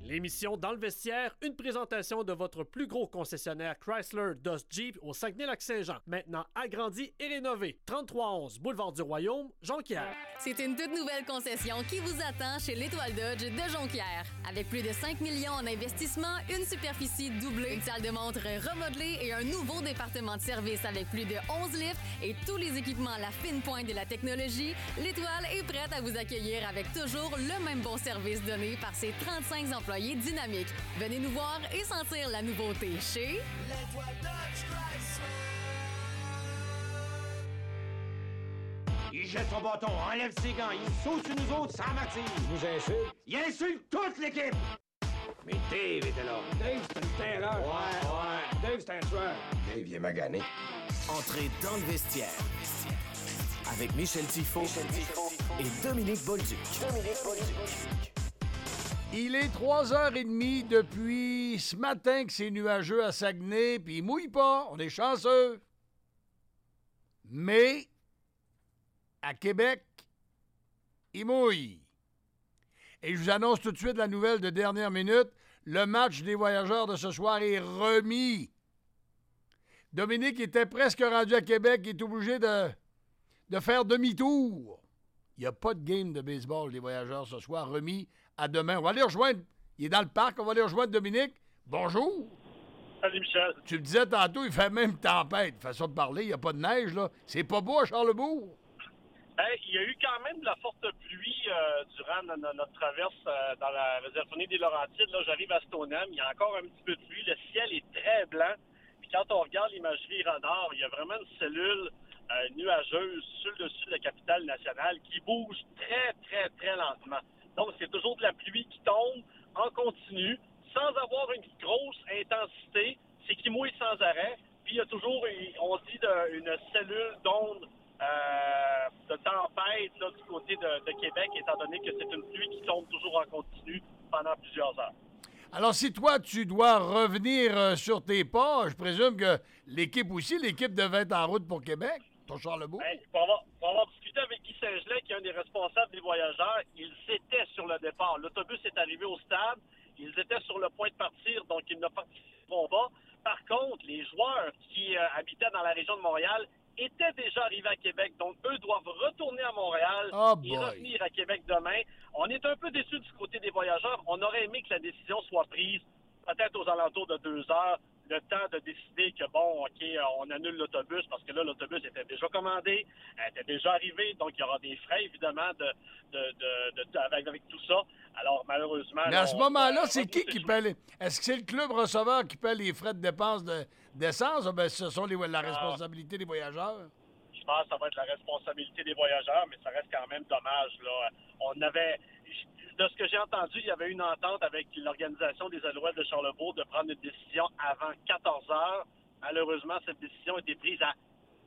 L'émission Dans le vestiaire, une présentation de votre plus gros concessionnaire Chrysler, Dodge, Jeep au Saguenay-Lac-Saint-Jean. Maintenant agrandi et rénové. 3311 Boulevard du Royaume, Jonquière. C'est une toute nouvelle concession qui vous attend chez l'Étoile Dodge de Jonquière. Avec plus de 5 millions en investissement, une superficie doublée, une salle de montre remodelée et un nouveau département de service avec plus de 11 lifts et tous les équipements à la fine pointe de la technologie, l'Étoile est prête à vous accueillir avec toujours le même bon service donné par ses 35 employés dynamiques. Venez nous voir et sentir la nouveauté chez l'Étoile Dodge Chrysler. Il jette son bâton, enlève ses gants, il saute sur nous autres sans matière. Il nous insulte. Il insulte toute l'équipe. Mais Dave était là. Dave, c'est une terreur. Ouais. Dave, c'est un tueur. Dave, il est magané. Entrez dans le vestiaire avec Michel Tifo et Dominique Bolduc. Il est 3h30 depuis ce matin que c'est nuageux à Saguenay, puis il mouille pas, on est chanceux. Mais, à Québec, il mouille. Et je vous annonce tout de suite la nouvelle de dernière minute. Le match des voyageurs de ce soir est remis. Dominique était presque rendu à Québec, il est obligé de faire demi-tour. Il n'y a pas de game de baseball des voyageurs ce soir, remis à demain. On va aller rejoindre, il est dans le parc, on va aller rejoindre Dominique. Bonjour. Salut Michel. Tu me disais tantôt, il fait même tempête, façon de parler, il n'y a pas de neige, là. C'est pas beau à Charlebourg. Il y a eu quand même de la forte pluie durant notre traverse dans la réserve des Laurentides. Là, j'arrive à Stoneham, il y a encore un petit peu de pluie, le ciel est très blanc. Puis quand on regarde l'imagerie radar, il y a vraiment une cellule nuageuse sur le dessus de la capitale nationale qui bouge très, très, très lentement. Donc, c'est toujours de la pluie qui tombe en continu, sans avoir une grosse intensité. C'est qui mouille sans arrêt. Puis, il y a toujours, on dit, une cellule d'onde de tempête là, du côté de Québec, étant donné que c'est une pluie qui tombe toujours en continu pendant plusieurs heures. Alors, si toi, tu dois revenir sur tes pas, je présume que l'équipe aussi, l'équipe devait être en route pour Québec, ton Charlebourg. Pour avoir discuté avec Guy Saint-Gelais, qui est un des responsables des voyageurs, ils étaient sur le départ. L'autobus est arrivé au stade, ils étaient sur le point de partir, donc ils ne participeront pas. Par contre, les joueurs qui habitaient dans la région de Montréal étaient déjà arrivés à Québec, donc eux doivent retourner à Montréal et revenir à Québec demain. On est un peu déçus du côté des voyageurs. On aurait aimé que la décision soit prise peut-être aux alentours de 2 heures, le temps de décider que, bon, OK, on annule l'autobus parce que là, l'autobus était déjà commandé, était déjà arrivé, donc il y aura des frais, évidemment, avec tout ça. Alors, malheureusement... Mais à ce moment-là, c'est qui paie Est-ce que c'est le club receveur qui paie les frais de dépenses d'essence ou bien ce sont la responsabilité des voyageurs? Je pense que ça va être la responsabilité des voyageurs, mais ça reste quand même dommage, là. On avait... De ce que j'ai entendu, il y avait une entente avec l'organisation des Alouettes de Charlebourg de prendre une décision avant 14 heures. Malheureusement, cette décision a été prise à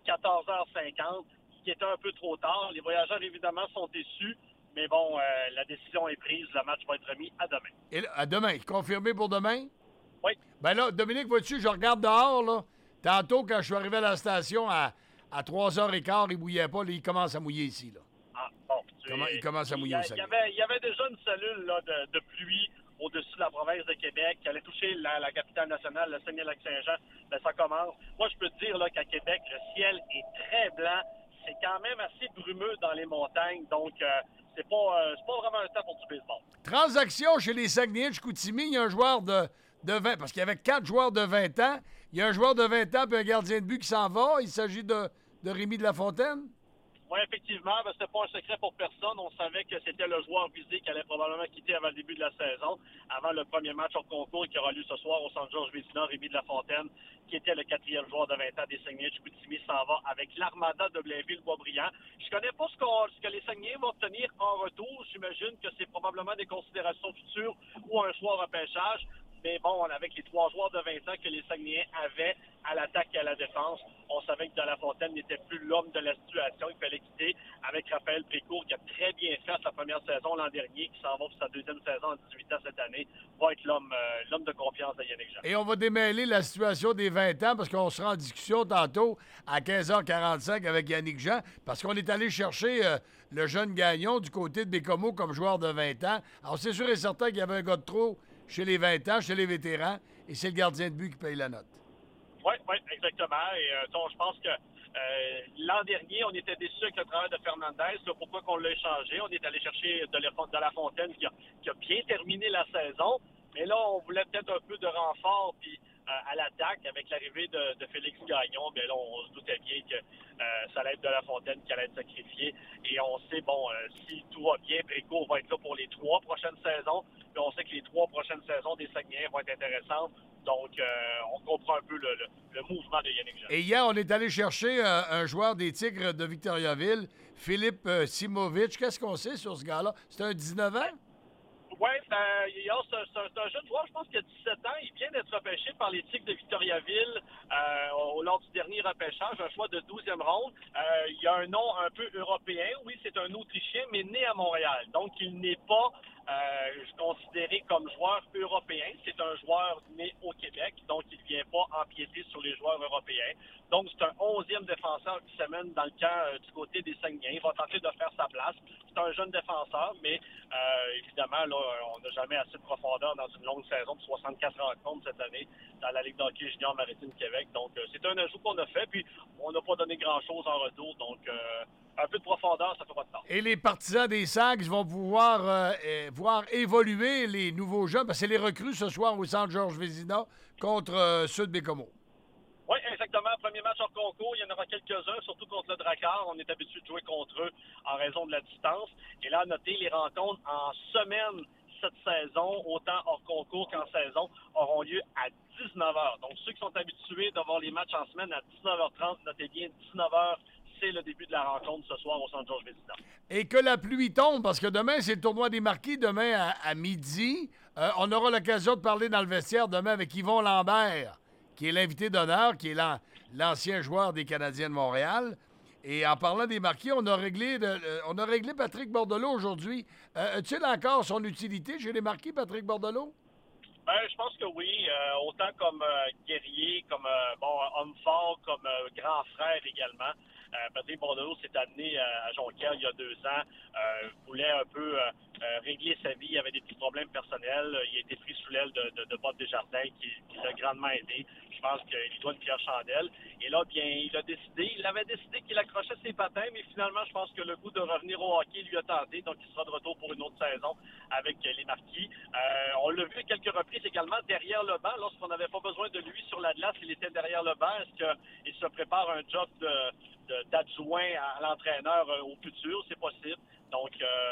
14h50, ce qui était un peu trop tard. Les voyageurs, évidemment, sont déçus, mais bon, la décision est prise. Le match va être remis à demain. Et à demain, confirmé pour demain? Oui. Ben là, Dominique, vois-tu, je regarde dehors, là. Tantôt, quand je suis arrivé à la station, à 3h15, il mouillait pas. Là, il commence à mouiller ici, là. Ah, bon. Il commence à mouiller aussi. Il y avait déjà une cellule là, de pluie au-dessus de la province de Québec qui allait toucher la capitale nationale, le Saguenay-Lac-Saint-Jean. Ben, ça commence. Moi, je peux te dire là, qu'à Québec, le ciel est très blanc. C'est quand même assez brumeux dans les montagnes. Donc, c'est pas vraiment un temps pour du baseball. Transaction chez les Saguenayens de Chicoutimi. Il y a un joueur de 20... Parce qu'il y avait 4 joueurs de 20 ans. Il y a un joueur de 20 ans puis un gardien de but qui s'en va. Il s'agit de Rémi de la Fontaine. Oui, effectivement, ben, c'était pas un secret pour personne. On savait que c'était le joueur visé qui allait probablement quitter avant le début de la saison, avant le premier match au concours qui aura lieu ce soir au Centre Georges Vézina. Rémi de la Fontaine, qui était le 4e joueur de 20 ans des Saguenayens de Chicoutimi, s'en va avec l'Armada de Blainville-Boisbriand. Je connais pas ce que les Saguenayens vont obtenir en retour. J'imagine que c'est probablement des considérations futures ou un choix repêchage. Mais bon, avec les 3 joueurs de 20 ans que les Saguenayens avaient à l'attaque et à la défense, on savait que de la Fontaine n'était plus l'homme de la situation. Il fallait quitter avec Raphaël Précourt, qui a très bien fait sa première saison l'an dernier, qui s'en va pour sa deuxième saison en 18 ans cette année, va être l'homme de confiance de Yannick Jean. Et on va démêler la situation des 20 ans, parce qu'on sera en discussion tantôt à 15h45 avec Yannick Jean, parce qu'on est allé chercher le jeune Gagnon du côté de Bécomo comme joueur de 20 ans. Alors, c'est sûr et certain qu'il y avait un gars de trop chez les 20 ans, chez les vétérans, et c'est le gardien de but qui paye la note. Oui, exactement. Et je pense que l'an dernier, on était déçus avec le travail de Fernandez. Là, pourquoi qu'on l'a échangé? On est allé chercher de la Fontaine qui a bien terminé la saison. Mais là, on voulait peut-être un peu de renfort. Puis à l'attaque, avec l'arrivée de Félix Gagnon, bien là, on se doutait bien que ça allait être de la Fontaine qui allait être sacrifié. Et on sait, si tout va bien, Précourt va être là pour les 3 prochaines saisons. Puis on sait que les 3 prochaines saisons des Saguenayens vont être intéressantes. Donc, on comprend un peu le mouvement de Yannick Jean. Et hier, on est allé chercher un joueur des Tigres de Victoriaville, Philippe Simovic. Qu'est-ce qu'on sait sur ce gars-là? C'est un 19 ans? Oui, c'est un jeune joueur, je pense qu'il a 17 ans. Il vient d'être repêché par les Tigres de Victoriaville lors du dernier repêchage, un choix de 12e ronde. Il a un nom un peu européen. Oui, c'est un Autrichien, mais né à Montréal. Donc, il n'est pas considéré comme joueur européen. C'est un joueur né au Québec, donc il ne vient pas empiéter sur les joueurs européens. Donc, c'est un 11e défenseur qui s'amène dans le camp du côté des Saguenayens. Il va tenter de faire sa place. C'est un jeune défenseur, mais évidemment, là, on n'a jamais assez de profondeur dans une longue saison de 64 rencontres cette année dans la Ligue d'hockey junior Maritime Québec. Donc, c'est un ajout qu'on a fait, puis on n'a pas donné grand-chose en retour. Donc, un peu de profondeur, ça fait pas de tort. Et les partisans des Sags vont pouvoir voir évoluer les nouveaux jeunes, parce que c'est les recrues ce soir au centre Georges Vézina contre ceux de Bécomo. Oui, exactement. Premier match hors concours. Il y en aura quelques-uns, surtout contre le Drakkar. On est habitué de jouer contre eux en raison de la distance. Et là, notez, les rencontres en semaine cette saison, autant hors concours qu'en saison, auront lieu à 19h. Donc, ceux qui sont habitués d'avoir les matchs en semaine à 19h30, notez bien 19h, c'est le début de la rencontre ce soir au centre Georges Vézina. Et que la pluie tombe, parce que demain, c'est le tournoi des Marquis, demain à midi. On aura l'occasion de parler dans le vestiaire demain avec Yvon Lambert, qui est l'invité d'honneur, qui est l'ancien joueur des Canadiens de Montréal. Et en parlant des Marquis, on a réglé Patrick Bordelot aujourd'hui. A-t-il encore son utilité chez les Marquis, Patrick Bordelot? Je pense que oui. Autant comme guerrier, comme homme fort, comme grand frère également. Patrick Bordelot s'est amené à Jonquière il y a 2 ans, voulait un peu régler sa vie, il avait des petits problèmes personnels, il a été pris sous l'aile de Bob Desjardins qui l'a grandement aidé. Je pense qu'il doit une pierre chandelle. Et là, bien, il avait décidé qu'il accrochait ses patins, mais finalement, je pense que le goût de revenir au hockey lui a tenté, donc il sera de retour pour une autre saison avec les Marquis. On l'a vu à quelques reprises également derrière le banc, lorsqu'on n'avait pas besoin de lui sur la glace, il était derrière le banc. Est-ce qu'il se prépare un job d'adjoint à l'entraîneur au futur? C'est possible. Donc,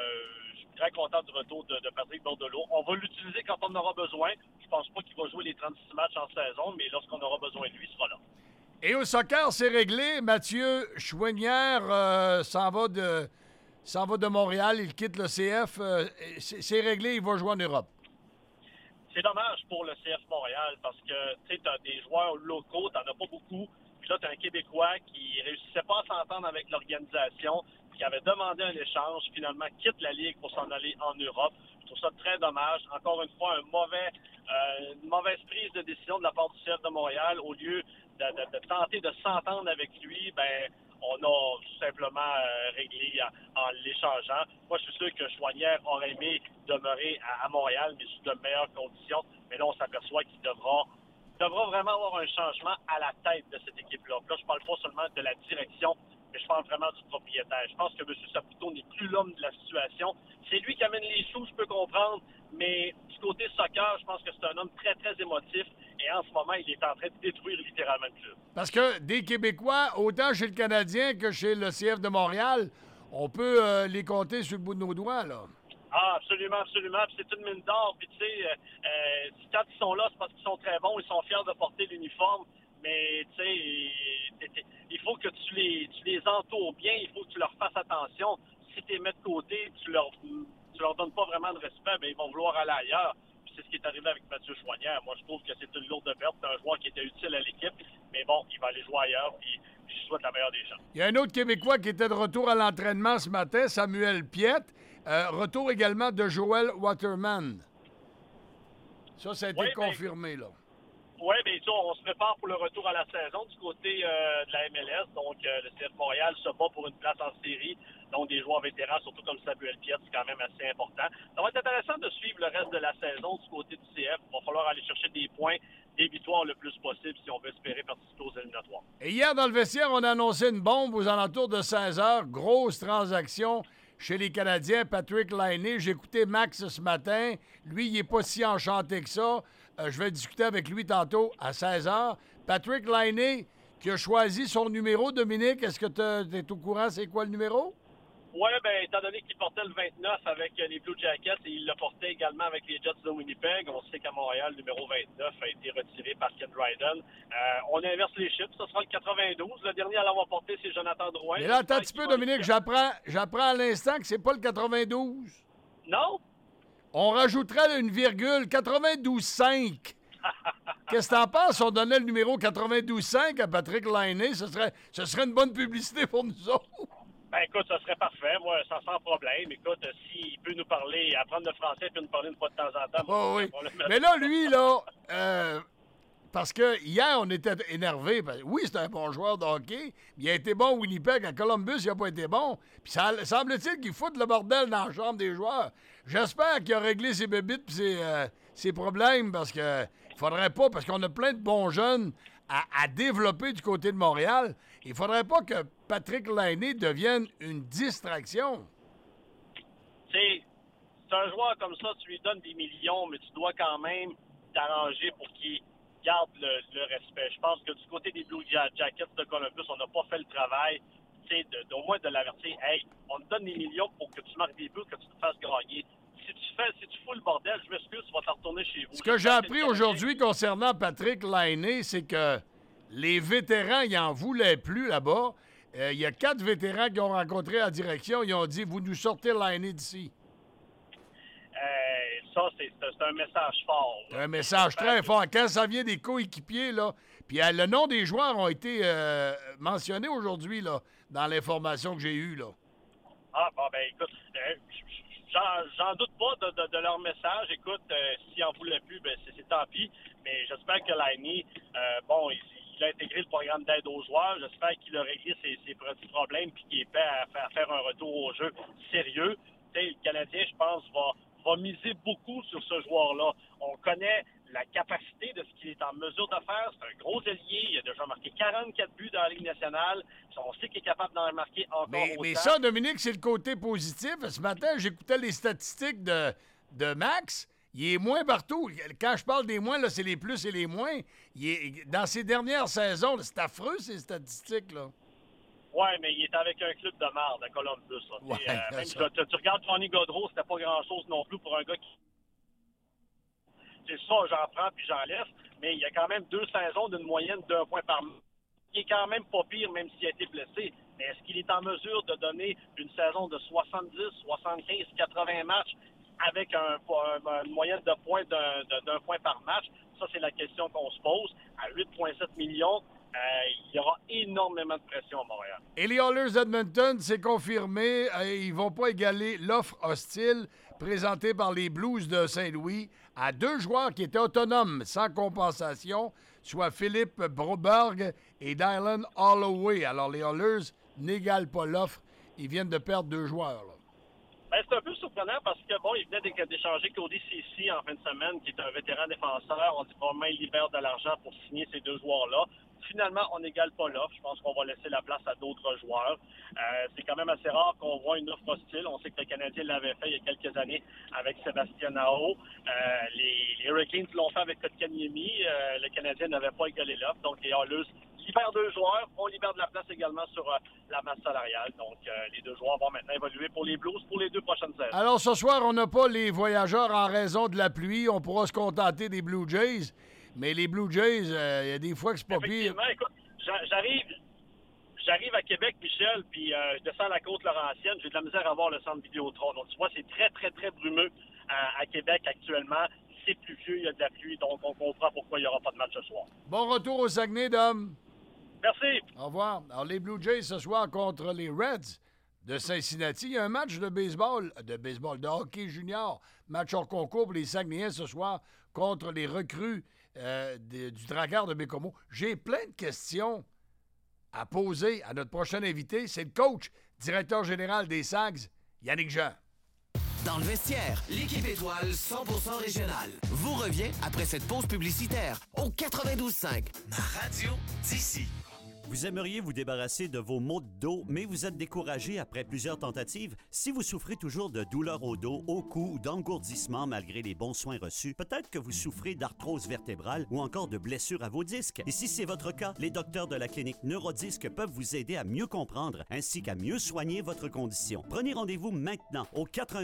je suis très content du retour de Patrick Bordelot. On va l'utiliser quand on aura besoin. Je pense pas qu'il va jouer les 36 matchs en saison, mais lorsqu'on aura besoin de lui, il sera là. Et au soccer, c'est réglé. Mathieu Chouinière s'en va de Montréal. Il quitte le CF. C'est réglé. Il va jouer en Europe. C'est dommage pour le CF Montréal parce que tu as des joueurs locaux, tu n'en as pas beaucoup. Puis là, tu as un Québécois qui réussissait pas à s'entendre avec l'organisation, qui avait demandé un échange, finalement quitte la Ligue pour s'en aller en Europe. Je trouve ça très dommage. Encore une fois, une mauvaise prise de décision de la part du CF de Montréal. Au lieu de tenter de s'entendre avec lui, on a tout simplement réglé en l'échangeant. Moi, je suis sûr que Chouinière aurait aimé demeurer à Montréal, mais sous de meilleures conditions. Mais là, on s'aperçoit qu'il devra vraiment avoir un changement à la tête de cette équipe-là. Là, je parle pas seulement de la direction, mais je parle vraiment du propriétaire. Je pense que M. Saputo n'est plus l'homme de la situation. C'est lui qui amène les sous, je peux comprendre, mais du côté soccer, je pense que c'est un homme très, très émotif. Et en ce moment, il est en train de détruire littéralement le club. Parce que des Québécois, autant chez le Canadien que chez le CF de Montréal, on peut les compter sur le bout de nos doigts, là. Ah, absolument, absolument. Puis c'est une mine d'or. Puis tu sais, quand ils sont là, c'est parce qu'ils sont très bons. Ils sont fiers de porter l'uniforme. Mais tu sais, il faut que tu les entoures bien. Il faut que tu leur fasses attention. Si tu les mets de côté, tu leur donnes pas vraiment de respect, ils vont vouloir aller ailleurs. Puis c'est ce qui est arrivé avec Mathieu Chouinière. Moi, je trouve que c'est une lourde perte. C'est un joueur qui était utile à l'équipe. Mais bon, il va aller jouer ailleurs. Puis je souhaite la meilleure des chances. Il y a un autre Québécois qui était de retour à l'entraînement ce matin, Samuel Piette. Retour également de Joel Waterman. Ça a été confirmé, là. Oui, bien sûr, on se prépare pour le retour à la saison du côté de la MLS. Donc, le CF Montréal se bat pour une place en série. Donc, des joueurs vétérans, surtout comme Samuel Piette, c'est quand même assez important. Ça va être intéressant de suivre le reste de la saison du côté du CF. Il va falloir aller chercher des points, des victoires le plus possible si on veut espérer participer aux éliminatoires. Et hier, dans le vestiaire, on a annoncé une bombe aux alentours de 16 heures. Grosse transaction chez les Canadiens. Patrick Laine. J'ai écouté Max ce matin. Lui, il n'est pas si enchanté que ça. Je vais discuter avec lui tantôt à 16 heures. Patrick Laine, qui a choisi son numéro. Dominique, est-ce que tu es au courant? C'est quoi le numéro? Oui, bien, étant donné qu'il portait le 29 avec les Blue Jackets et il le portait également avec les Jets de Winnipeg, on sait qu'à Montréal, le numéro 29 a été retiré par Ken Dryden. On inverse les chiffres, ce sera le 92. Le dernier à l'avoir porté, c'est Jonathan Drouin. Mais là, attends un petit peu, Dominique, j'apprends à l'instant que c'est pas le 92. Non? On rajouterait une virgule, 92,5. Qu'est-ce que t'en penses? On donnait le numéro 92,5 à Patrick Laine. Ce serait une bonne publicité pour nous autres. Ben écoute, ça serait parfait, moi, sans problème. Écoute, s'il peut nous parler, apprendre le français et nous parler une fois de temps en temps. Oh, oui. Mais là, lui, là, parce que hier, on était énervés. Oui, c'est un bon joueur de hockey. Il a été bon au Winnipeg. À Columbus, il n'a pas été bon. Puis ça semble-t-il qu'il fout le bordel dans la chambre des joueurs. J'espère qu'il a réglé ses bébites et ses problèmes parce que il faudrait pas, parce qu'on a plein de bons jeunes à développer du côté de Montréal. Il faudrait pas que Patrick Laine devienne une distraction. C'est un joueur comme ça, tu lui donnes des millions, mais tu dois quand même t'arranger pour qu'il garde le respect. Je pense que du côté des Blue Jackets de Columbus, on n'a pas fait le travail, au moins de l'avertir. Hey, on te donne des millions pour que tu marques des buts, que tu te fasses gagner. Si tu fous le bordel, je m'excuse, tu vas t'en retourner chez vous. Ce que j'ai appris aujourd'hui concernant Patrick Laine, c'est que les vétérans, ils n'en voulaient plus là-bas. Il y a 4 vétérans qui ont rencontré la direction. Ils ont dit, vous nous sortez Laine d'ici. Ça, c'est un message fort. Un message très fort. Quand ça vient des coéquipiers, là, puis le nom des joueurs ont été mentionnés aujourd'hui là, dans l'information que j'ai eue. Là. Ah, bon, ben écoute, j'en doute pas de leur message. Écoute, s'ils n'en voulaient plus, ben c'est tant pis. Mais j'espère que Laine, il a intégré le programme d'aide aux joueurs. J'espère qu'il a réglé ses petits problèmes et qu'il est prêt à faire un retour au jeu sérieux. T'sais, le Canadien, je pense, va miser beaucoup sur ce joueur-là. On connaît la capacité de ce qu'il est en mesure de faire. C'est un gros ailier. Il a déjà marqué 44 buts dans la Ligue nationale. On sait qu'il est capable d'en marquer encore autant. Mais ça, Dominique, c'est le côté positif. Ce matin, j'écoutais les statistiques de Max. Il est moins partout. Quand je parle des moins, là, c'est les plus et les moins. Dans ses dernières saisons, c'est affreux, ces statistiques-là. Oui, mais il est avec un club de marde à Columbus. Même tu regardes Tony Gaudreau, c'était pas grand-chose non plus pour un gars qui... C'est ça, j'en prends puis j'en laisse. Mais il y a quand même 2 saisons d'une moyenne d'1 point par match. Il est quand même pas pire, même s'il a été blessé. Mais est-ce qu'il est en mesure de donner une saison de 70, 75, 80 matchs avec une moyenne de points d'un point par match? Ça, c'est la question qu'on se pose. À 8,7 millions, il y aura énormément de pression à Montréal. Et les Oilers d'Edmonton, c'est confirmé, ils vont pas égaler l'offre hostile présentée par les Blues de Saint-Louis à 2 joueurs qui étaient autonomes, sans compensation, soit Philippe Broberg et Dylan Holloway. Alors, les Oilers n'égalent pas l'offre. Ils viennent de perdre 2 joueurs, là. Ben, c'est un peu surprenant parce que, il venait d'échanger Cody Ceci en fin de semaine, qui est un vétéran défenseur. On dit probablement qu'il libère de l'argent pour signer ces 2 joueurs-là. Finalement, on n'égale pas l'offre. Je pense qu'on va laisser la place à d'autres joueurs. C'est quand même assez rare qu'on voit une offre hostile. On sait que le Canadien l'avait fait il y a quelques années avec Sébastien Aho. Les Hurricanes l'ont fait avec Kotkaniemi. Le Canadien n'avait pas égalé l'offre. Donc, les Oilers libèrent 2 joueurs. On libère de la place également sur la masse salariale. Donc, les 2 joueurs vont maintenant évoluer pour les Blues pour les 2 prochaines saisons. Alors, ce soir, on n'a pas les voyageurs en raison de la pluie. On pourra se contenter des Blue Jays. Mais les Blue Jays, il y a des fois que c'est pas pire. Écoute, j'arrive à Québec, Michel, puis je descends la côte Laurentienne. J'ai de la misère à voir le centre Vidéotron. Donc, tu vois, c'est très, très, très brumeux à Québec actuellement. C'est pluvieux, il y a de la pluie, donc on comprend pourquoi il n'y aura pas de match ce soir. Bon retour au Saguenay, Dom. Merci. Au revoir. Alors, les Blue Jays ce soir contre les Reds de Cincinnati. Il y a un match de hockey junior, match hors concours pour les Saguenayens ce soir contre les recrues du Drakkar de Bécomo. J'ai plein de questions à poser à notre prochain invité. C'est le coach, directeur général des Sags, Yannick Jean. Dans le vestiaire, l'équipe étoile 100% régionale vous revient après cette pause publicitaire au 92.5. Ma radio d'ici. Vous aimeriez vous débarrasser de vos maux de dos, mais vous êtes découragé après plusieurs tentatives? Si vous souffrez toujours de douleurs au dos, au cou ou d'engourdissement malgré les bons soins reçus, peut-être que vous souffrez d'arthrose vertébrale ou encore de blessures à vos disques. Et si c'est votre cas, les docteurs de la clinique Neurodisc peuvent vous aider à mieux comprendre ainsi qu'à mieux soigner votre condition. Prenez rendez-vous maintenant au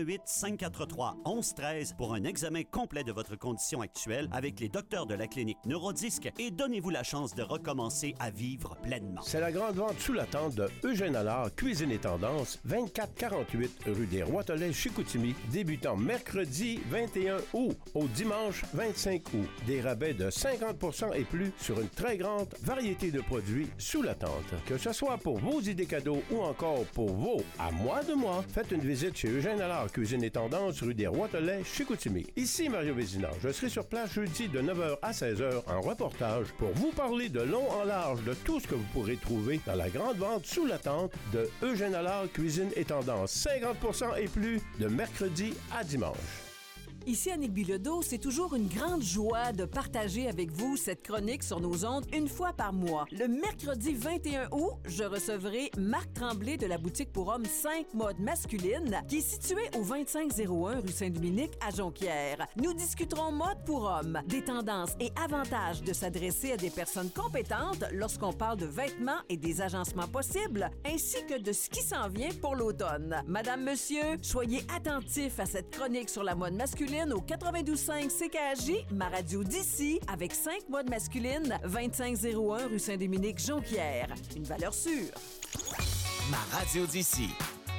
418-543-1113 pour un examen complet de votre condition actuelle avec les docteurs de la clinique Neurodisc et donnez-vous la chance de recommencer à vivre pleinement. C'est la grande vente sous la tente de Eugène Allard, Cuisine et Tendance, 2448 rue des Roitelets, Chicoutimi, débutant mercredi 21 août au dimanche 25 août. Des rabais de 50% et plus sur une très grande variété de produits sous la tente. Que ce soit pour vos idées cadeaux ou encore pour vos à moi de moi, faites une visite chez Eugène Allard, Cuisine et Tendance, rue des Roitelets, Chicoutimi. Ici Mario Vézina. Je serai sur place jeudi de 9h à 16h en reportage pour vous parler de long en large de tout ce que vous pourrez trouver dans la grande vente sous la tente de Eugène Allard, Cuisine et Tendance. 50% et plus de mercredi à dimanche. Ici Annick Bilodeau, c'est toujours une grande joie de partager avec vous cette chronique sur nos ondes une fois par mois. Le mercredi 21 août, je recevrai Marc Tremblay de la boutique pour hommes 5 modes masculines qui est située au 2501 rue Saint-Dominique à Jonquière. Nous discuterons mode pour hommes, des tendances et avantages de s'adresser à des personnes compétentes lorsqu'on parle de vêtements et des agencements possibles, ainsi que de ce qui s'en vient pour l'automne. Madame, monsieur, soyez attentifs à cette chronique sur la mode masculine au 92.5 CKJ, ma radio d'ici, avec 5 modes masculines, 2501 rue Saint-Dominique, Jonquière. Une valeur sûre. Ma radio d'ici.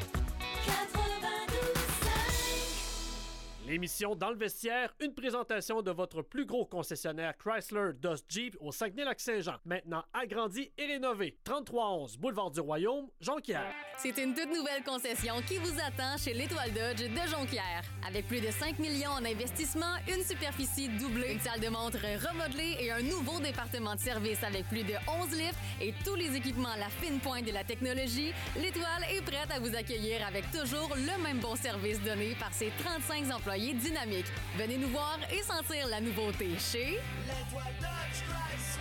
L'émission Dans le vestiaire, une présentation de votre plus gros concessionnaire Chrysler Dodge Jeep au Saguenay-Lac-Saint-Jean. Maintenant agrandi et rénové. 3311 Boulevard du Royaume, Jonquière. C'est une toute nouvelle concession qui vous attend chez l'Étoile Dodge de Jonquière. Avec plus de 5 millions en investissement, une superficie doublée, une salle de montre remodelée et un nouveau département de service avec plus de 11 lifts et tous les équipements à la fine pointe de la technologie, l'Étoile est prête à vous accueillir avec toujours le même bon service donné par ses 35 employés dynamiques. Venez nous voir et sentir la nouveauté chez L'Étoile Dodge Chrysler.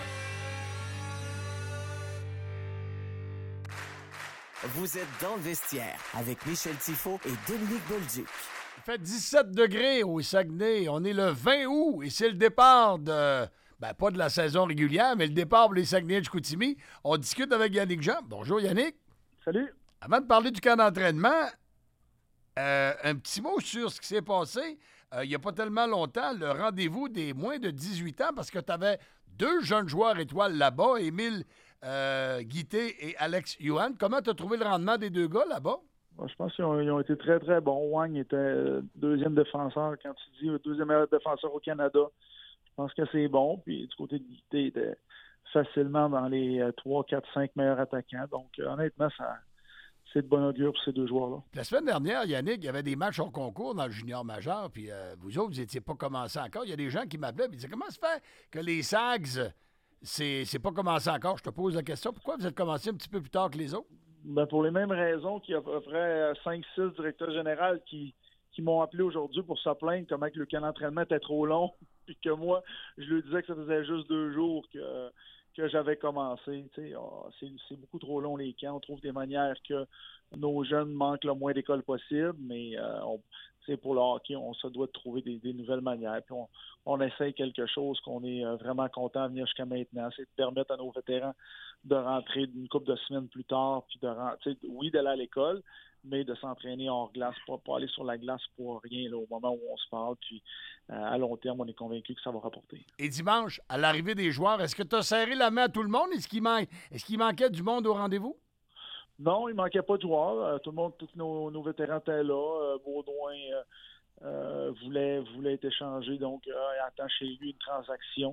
Vous êtes dans le vestiaire avec Michel Tifo et Dominique Bolduc. Il fait 17 degrés au Saguenay. On est le 20 août et c'est le départ de... pas de la saison régulière, mais le départ pour les Saguenayens de Chicoutimi. On discute avec Yannick Jean. Bonjour Yannick. Salut. Avant de parler du camp d'entraînement, un petit mot sur ce qui s'est passé il n'y a pas tellement longtemps, le rendez-vous des moins de 18 ans, parce que tu avais 2 jeunes joueurs étoiles là-bas, Émile Guité et Alex Youan. Comment tu as trouvé le rendement des 2 gars là-bas? Je pense qu'ils ont été très, très bons. Wang était deuxième défenseur. Quand tu dis deuxième meilleur défenseur au Canada, je pense que c'est bon. Puis du côté de Guité, il était facilement dans les 3, 4, 5 meilleurs attaquants. Donc, honnêtement, c'est de bon augure pour ces 2 joueurs-là. La semaine dernière, Yannick, il y avait des matchs en concours dans le junior majeur, puis vous autres, vous n'étiez pas commencé encore. Il y a des gens qui m'appelaient et disaient « Comment se fait que les Sags, c'est pas commencé encore? » Je te pose la question. Pourquoi vous êtes commencé un petit peu plus tard que les autres? Pour les mêmes raisons qu'il y a à peu près 5-6 directeurs généraux qui m'ont appelé aujourd'hui pour se plaindre comment que le camp d'entraînement était trop long, puis que moi, je lui disais que ça faisait juste 2 jours que j'avais commencé. C'est beaucoup trop long les camps. On trouve des manières que nos jeunes manquent le moins d'école possible, mais pour le hockey, on se doit de trouver des nouvelles manières. Puis on essaye quelque chose qu'on est vraiment content de venir jusqu'à maintenant. C'est de permettre à nos vétérans de rentrer une couple de semaines plus tard, puis d'aller à l'école, mais de s'entraîner hors glace, pas aller sur la glace pour rien là, au moment où on se parle. Puis à long terme, on est convaincu que ça va rapporter. Et dimanche, à l'arrivée des joueurs, est-ce que tu as serré la main à tout le monde? Est-ce qu'il manquait du monde au rendez-vous? Non, il ne manquait pas de joueurs. Tout le monde, tous nos vétérans étaient là. Baudouin voulait être échangé, donc il attend chez lui une transaction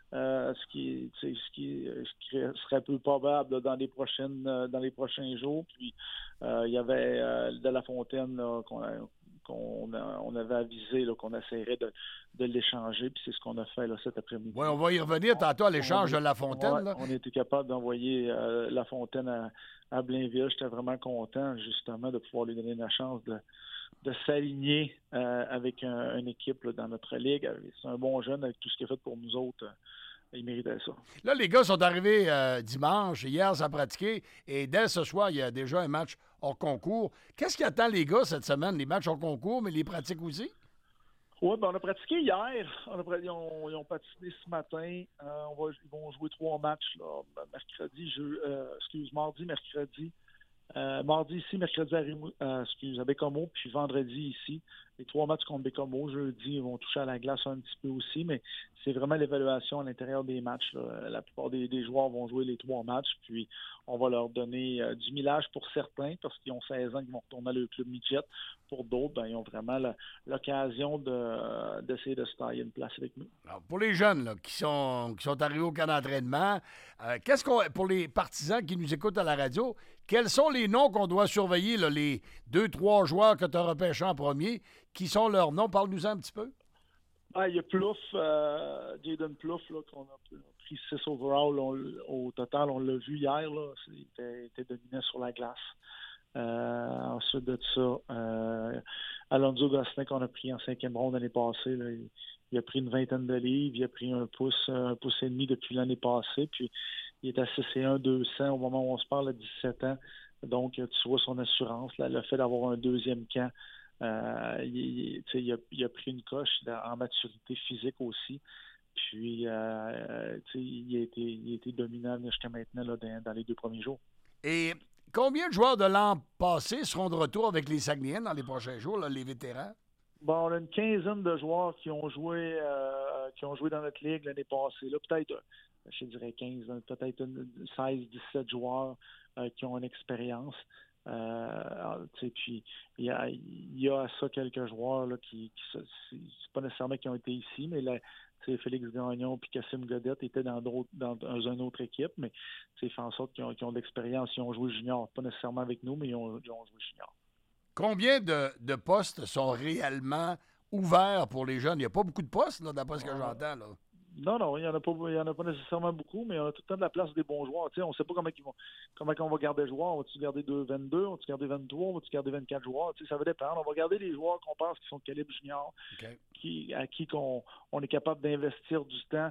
ce qui serait peu probable là, dans les prochains jours. Puis il y avait de La Fontaine là, on avait avisé là, qu'on essaierait de l'échanger, puis c'est ce qu'on a fait là, cet après-midi. Oui, on va y revenir tantôt à l'échange de La Fontaine. Là. On était capable d'envoyer La Fontaine à Blainville. J'étais vraiment content, justement, de pouvoir lui donner la chance de s'aligner avec une équipe là, dans notre ligue. C'est un bon jeune avec tout ce qu'il a fait pour nous autres. Il méritait ça. Là, les gars sont arrivés dimanche. Hier, ça a pratiqué. Et dès ce soir, il y a déjà un match hors concours. Qu'est-ce qui attend les gars cette semaine? Les matchs hors concours, mais les pratiques aussi? Oui, ben on a pratiqué hier. Ils ont pratiqué ce matin. Ils vont jouer 3 matchs là, mardi, mercredi. Mardi ici, mercredi à Bécomo, puis vendredi ici. Les 3 matchs contre Bécomo. Jeudi, ils vont toucher à la glace un petit peu aussi, mais c'est vraiment l'évaluation à l'intérieur des matchs. Là. La plupart des joueurs vont jouer les 3 matchs, puis on va leur donner du millage pour certains, parce qu'ils ont 16 ans qu'ils vont retourner à leur club midget. Pour d'autres, ben, ils ont vraiment l'occasion d'essayer de se tailler une place avec nous. Alors, pour les jeunes là, qui sont arrivés au camp d'entraînement, pour les partisans qui nous écoutent à la radio, quels sont les noms qu'on doit surveiller, là, les 2-3 joueurs que tu as repêchés en premier? Qui sont leurs noms? Parle-nous-en un petit peu. Il y a Plouffe, Jaden Plouffe, là, qu'on a pris 6 overall au total. On l'a vu hier. Là, il était dominant sur la glace. Ensuite de ça, Alonso Gosselin, qu'on a pris en 5e ronde l'année passée. Là, il a pris une 20aine de livres. Il a pris un pouce et demi depuis l'année passée. Puis il est à 6'1", 200 au moment où on se parle à 17 ans. Donc, tu vois son assurance, là, le fait d'avoir un deuxième camp. Il a pris une coche en maturité physique aussi. Puis, il a été dominant jusqu'à maintenant là, dans les 2 premiers jours. Et combien de joueurs de l'an passé seront de retour avec les Saguenayens dans les prochains jours, là, les vétérans? Bon, on a une quinzaine de joueurs qui ont joué dans notre ligue l'année passée. Là, peut-être, je dirais 15, peut-être 16-17 joueurs qui ont une expérience. Puis il y a à ça quelques joueurs là, qui c'est pas nécessairement qui ont été ici, mais là, Félix Gagnon et Cassim Godette étaient dans une autre équipe, mais fait en sorte qu'ils ont de l'expérience. Ils ont joué junior, pas nécessairement avec nous, mais ils ont joué junior. Combien de postes sont réellement ouverts pour les jeunes? Il n'y a pas beaucoup de postes, là, d'après ce que j'entends. Là. Non, il n'y en a pas nécessairement beaucoup, mais on a tout le temps de la place des bons joueurs. On ne sait pas comment on va garder les joueurs. On va-tu garder 22, on va-tu garder 23, on va-tu garder 24 joueurs? Ça va dépendre. On va garder les joueurs qu'on pense qui sont de calibre junior, à qui on est capable d'investir du temps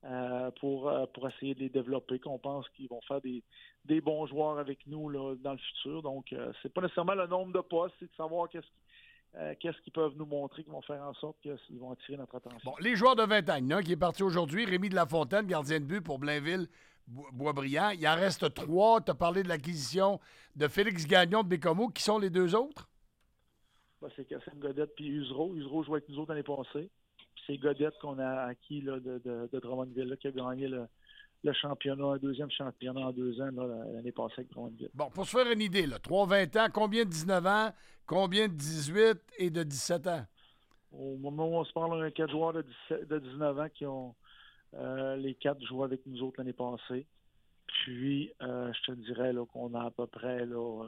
pour essayer de les développer, qu'on pense qu'ils vont faire des bons joueurs avec nous là, dans le futur. Donc, c'est pas nécessairement le nombre de postes, c'est de savoir qu'est-ce qu'ils peuvent nous montrer, qui vont faire en sorte qu'ils vont attirer notre attention. Bon, les joueurs de 20 ans, il y en a un qui est parti aujourd'hui, Rémi de La Fontaine, gardien de but pour Blainville, Boisbriand. Il en reste 3. Tu as parlé de l'acquisition de Félix Gagnon de Bécomo. Qui sont les 2 autres? C'est Cassim Godette puis Usereau. Usereau jouait avec nous autres l'année passée. Puis c'est Godette qu'on a acquis là, de Drummondville, là, qui a gagné le championnat, un 2e championnat en 2 ans là, l'année passée avec Drummondville. Bon, pour se faire une idée, 3-20 ans, combien de 19 ans, combien de 18 et de 17 ans? Au moment où on se parle, on a 4 joueurs de 19 ans qui ont les 4 joué avec nous autres l'année passée. Puis, je te dirais là, qu'on a à peu près là,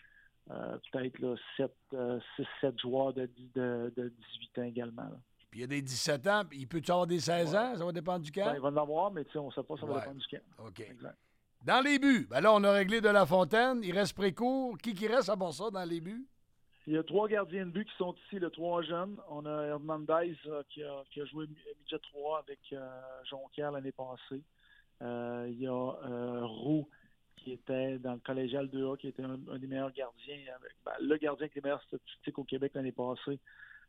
peut-être 6-7 joueurs de 18 ans également. Là. Puis il y a des 17 ans, il peut-tu avoir des 16 ans? Ça va dépendre du camp? Il va en avoir, mais on ne sait pas, ça va dépendre du camp. OK. Exact. Dans les buts, là, on a réglé de La Fontaine. Il reste Précourt. Qui reste à part ça dans les buts? Il y a 3 gardiens de but qui sont ici, 3 jeunes. On a Hernandez qui a joué midget 3 avec Jonquière l'année passée. Il y a Roux qui était dans le collégial 2A, qui était un des meilleurs gardiens, le gardien avec les meilleures statistiques au Québec l'année passée.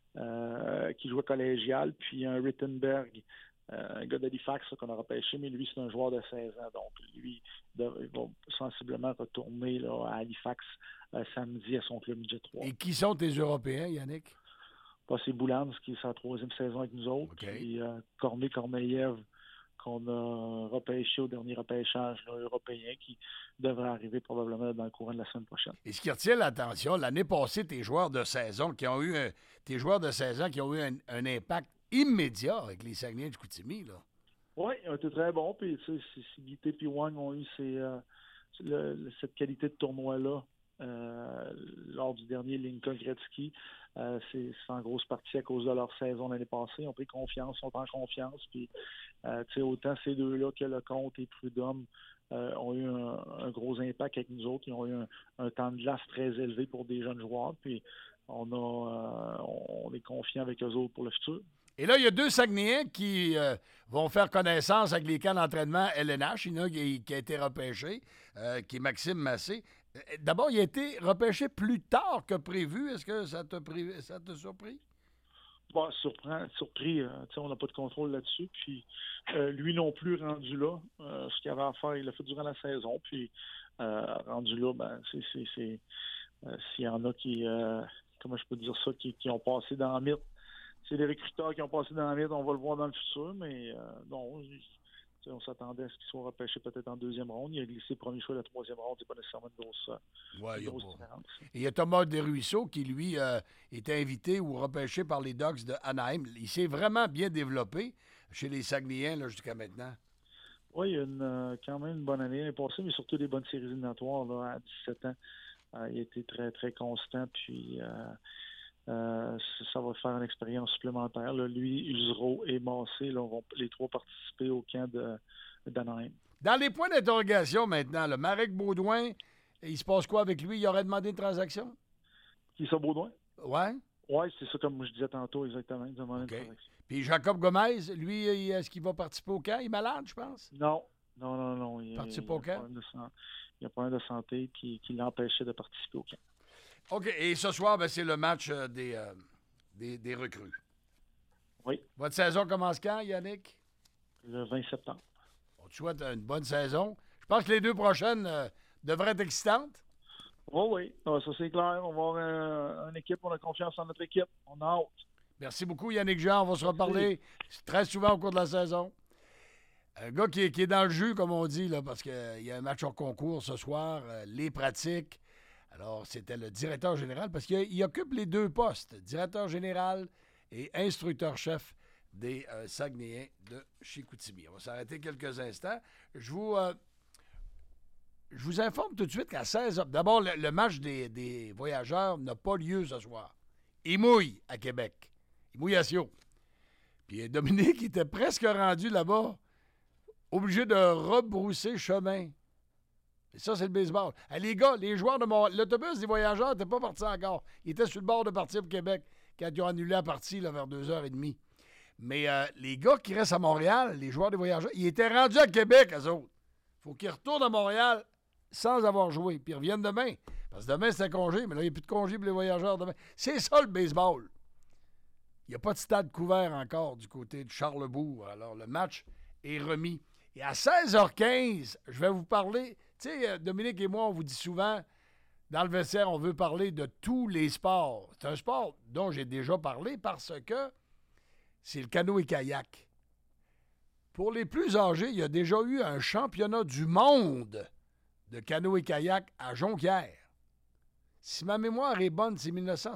Qui jouait collégial, puis un Rittenberg, un gars d'Halifax qu'on a repêché, mais lui, c'est un joueur de 16 ans. Donc, lui, il va sensiblement retourner là, à Halifax samedi à son club midget 3. Et qui sont tes Européens, Yannick? C'est Boulans, qui est sa 3e saison avec nous autres. Okay. Et Corneillev, qu'on a repêché au dernier repêchage là, européen, qui devrait arriver probablement dans le courant de la semaine prochaine. Et ce qui retient l'attention, l'année passée, tes joueurs de 16 ans qui ont eu un impact immédiat avec les Saguenay de Chicoutimi, là. Oui, ils ont été très bons. Puis, tu sais, si Guité et Wang ont eu cette qualité de tournoi-là lors du dernier Lincoln Gretzky, c'est en grosse partie à cause de leur saison l'année passée. Ils ont pris confiance, sont en confiance. Puis, tu sais, autant ces deux-là que Lecomte et Prudhomme ont eu un gros impact avec nous autres. Ils ont eu un temps de glace très élevé pour des jeunes joueurs. Puis, on est confiant avec eux autres pour le futur. Et là, il y a 2 Saguenayens qui vont faire connaissance avec les camps d'entraînement LNH. Il y en a qui a été repêché, qui est Maxime Massé. D'abord, il a été repêché plus tard que prévu. Est-ce que ça t'a surpris? Bon, surpris. On n'a pas de contrôle là-dessus. Puis, lui non plus rendu là. Ce qu'il avait à faire, il l'a fait durant la saison. Puis, rendu là, ben, s'il y en a qui, comment je peux dire ça, qui ont passé dans la mythe. C'est les recruteurs qui ont passé dans la mythe, on va le voir dans le futur, mais non, on s'attendait à ce qu'il soit repêché peut-être en 2e ronde. Il a glissé premier choix de la 3e ronde, c'est pas nécessairement une grosse différence. Et il y a Thomas Desruisseaux qui, lui, était invité ou repêché par les Ducks de Anaheim. Il s'est vraiment bien développé chez les Saguenayens là, jusqu'à maintenant. Oui, il y a quand même une bonne année l'année passée, mais surtout des bonnes séries éliminatoires là, à 17 ans. Il a été très, très constant, puis ça va faire une expérience supplémentaire. Là. Lui, Usereau et Massé vont les 3 participer au camp d'Anaheim. Dans les points d'interrogation maintenant, le Marek Baudouin, il se passe quoi avec lui? Il aurait demandé une transaction? Qui ça, Baudouin? Ouais. Oui, c'est ça, comme je disais tantôt, exactement. Il demandait une transaction. Puis Jacob Gomez, lui, est-ce qu'il va participer au camp? Il est malade, je pense? Non. Il participe au camp? Il y a pas un de santé qui l'empêchait de participer au camp. OK. Et ce soir, ben, c'est le match des recrues. Oui. Votre saison commence quand, Yannick? Le 20 septembre. On te souhaite une bonne saison. Je pense que les 2 prochaines devraient être excitantes. Oui. Ça, c'est clair. On va avoir une équipe. On a confiance en notre équipe. On a hâte. Merci beaucoup, Yannick Jean. On va se reparler très souvent au cours de la saison. Un gars qui est dans le jus, comme on dit, là, parce qu'il y a un match hors concours ce soir, les pratiques. Alors, c'était le directeur général, parce qu'il occupe les 2 postes, directeur général et instructeur-chef des Saguenayens de Chicoutimi. On va s'arrêter quelques instants. Je vous informe tout de suite qu'à 16h, d'abord, le match des voyageurs n'a pas lieu ce soir. Il mouille à Québec. Il mouille à Sio. Puis Dominique était presque rendu là-bas, obligé de rebrousser chemin. Et ça, c'est le baseball. Les gars, les joueurs de l'autobus des voyageurs n'étaient pas partis encore. Ils étaient sur le bord de partir pour Québec quand ils ont annulé la partie là, vers 2h30. Mais les gars qui restent à Montréal, les joueurs des voyageurs, ils étaient rendus à Québec, eux autres. Il faut qu'ils retournent à Montréal sans avoir joué. Puis ils reviennent demain. Parce que demain, c'était congé. Mais là, il n'y a plus de congé pour les voyageurs demain. C'est ça, le baseball. Il n'y a pas de stade couvert encore du côté de Charlebourg. Alors, le match est remis. Et à 16h15, je vais vous parler... Tu sais, Dominique et moi, on vous dit souvent, dans le vestiaire, on veut parler de tous les sports. C'est un sport dont j'ai déjà parlé parce que c'est le canoë-kayak. Pour les plus âgés, il y a déjà eu un championnat du monde de canoë-kayak à Jonquière. Si ma mémoire est bonne, c'est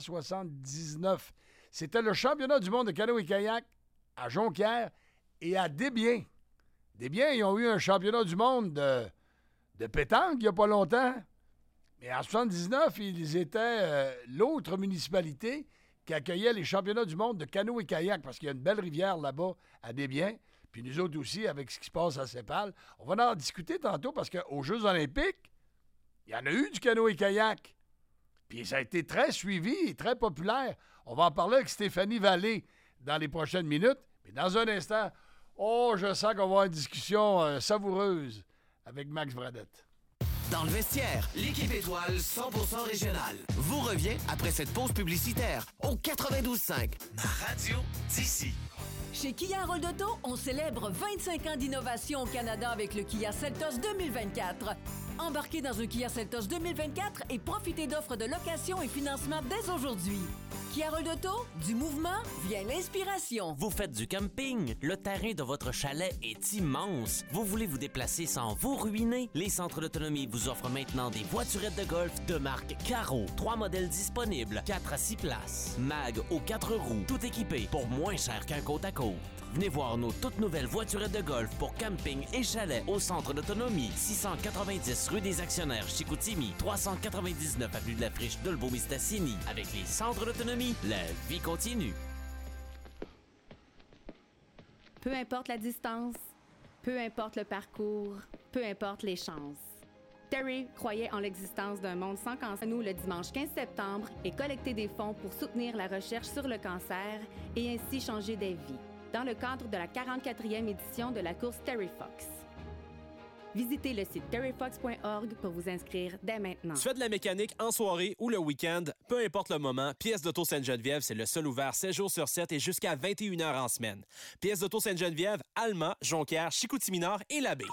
1979. C'était le championnat du monde de canoë-kayak à Jonquière et à Desbiens. Desbiens, ils ont eu un championnat du monde de pétanque il n'y a pas longtemps. Mais en 1979, ils étaient l'autre municipalité qui accueillait les championnats du monde de canoë-kayak parce qu'il y a une belle rivière là-bas à Desbiens. Puis nous autres aussi, avec ce qui se passe à Sépal. On va en discuter tantôt parce qu'aux Jeux olympiques, il y en a eu du canoë-kayak. Puis ça a été très suivi et très populaire. On va en parler avec Stéphanie Vallée dans les prochaines minutes. Mais dans un instant, je sens qu'on va avoir une discussion savoureuse avec Max Bradette. Dans le vestiaire, l'équipe étoile 100% régionale vous revient après cette pause publicitaire au 92.5. Ma radio d'ici. Chez Kia Roll Auto, on célèbre 25 ans d'innovation au Canada avec le Kia Seltos 2024. Embarquez dans un Kia Seltos 2024 et profitez d'offres de location et financement dès aujourd'hui. Maquilleur d'auto, du mouvement vient l'inspiration. Vous faites du camping. Le terrain de votre chalet est immense. Vous voulez vous déplacer sans vous ruiner? Les centres d'autonomie vous offrent maintenant des voiturettes de golf de marque Caro. 3 modèles disponibles, 4 à 6 places. Mag aux 4 roues, tout équipé pour moins cher qu'un côte à côte. Venez voir nos toutes nouvelles voiturettes de golf pour camping et chalet au centre d'autonomie. 690 rue des Actionnaires, Chicoutimi. 399 avenue de la Friche, Dolbeau-Mistassini. Avec les centres d'autonomie, la vie continue. Peu importe la distance, peu importe le parcours, peu importe les chances. Terry croyait en l'existence d'un monde sans cancer. Nous, le dimanche 15 septembre, et collecter des fonds pour soutenir la recherche sur le cancer et ainsi changer des vies, dans le cadre de la 44e édition de la course Terry Fox. Visitez le site terryfox.org pour vous inscrire dès maintenant. Tu fais de la mécanique en soirée ou le week-end, peu importe le moment, Pièces d'Auto Sainte-Geneviève, c'est le seul ouvert 7 jours sur 7 et jusqu'à 21h en semaine. Pièces d'Auto Sainte-Geneviève, Alma, Jonquière, Chicoutimi-Nord et Labbé.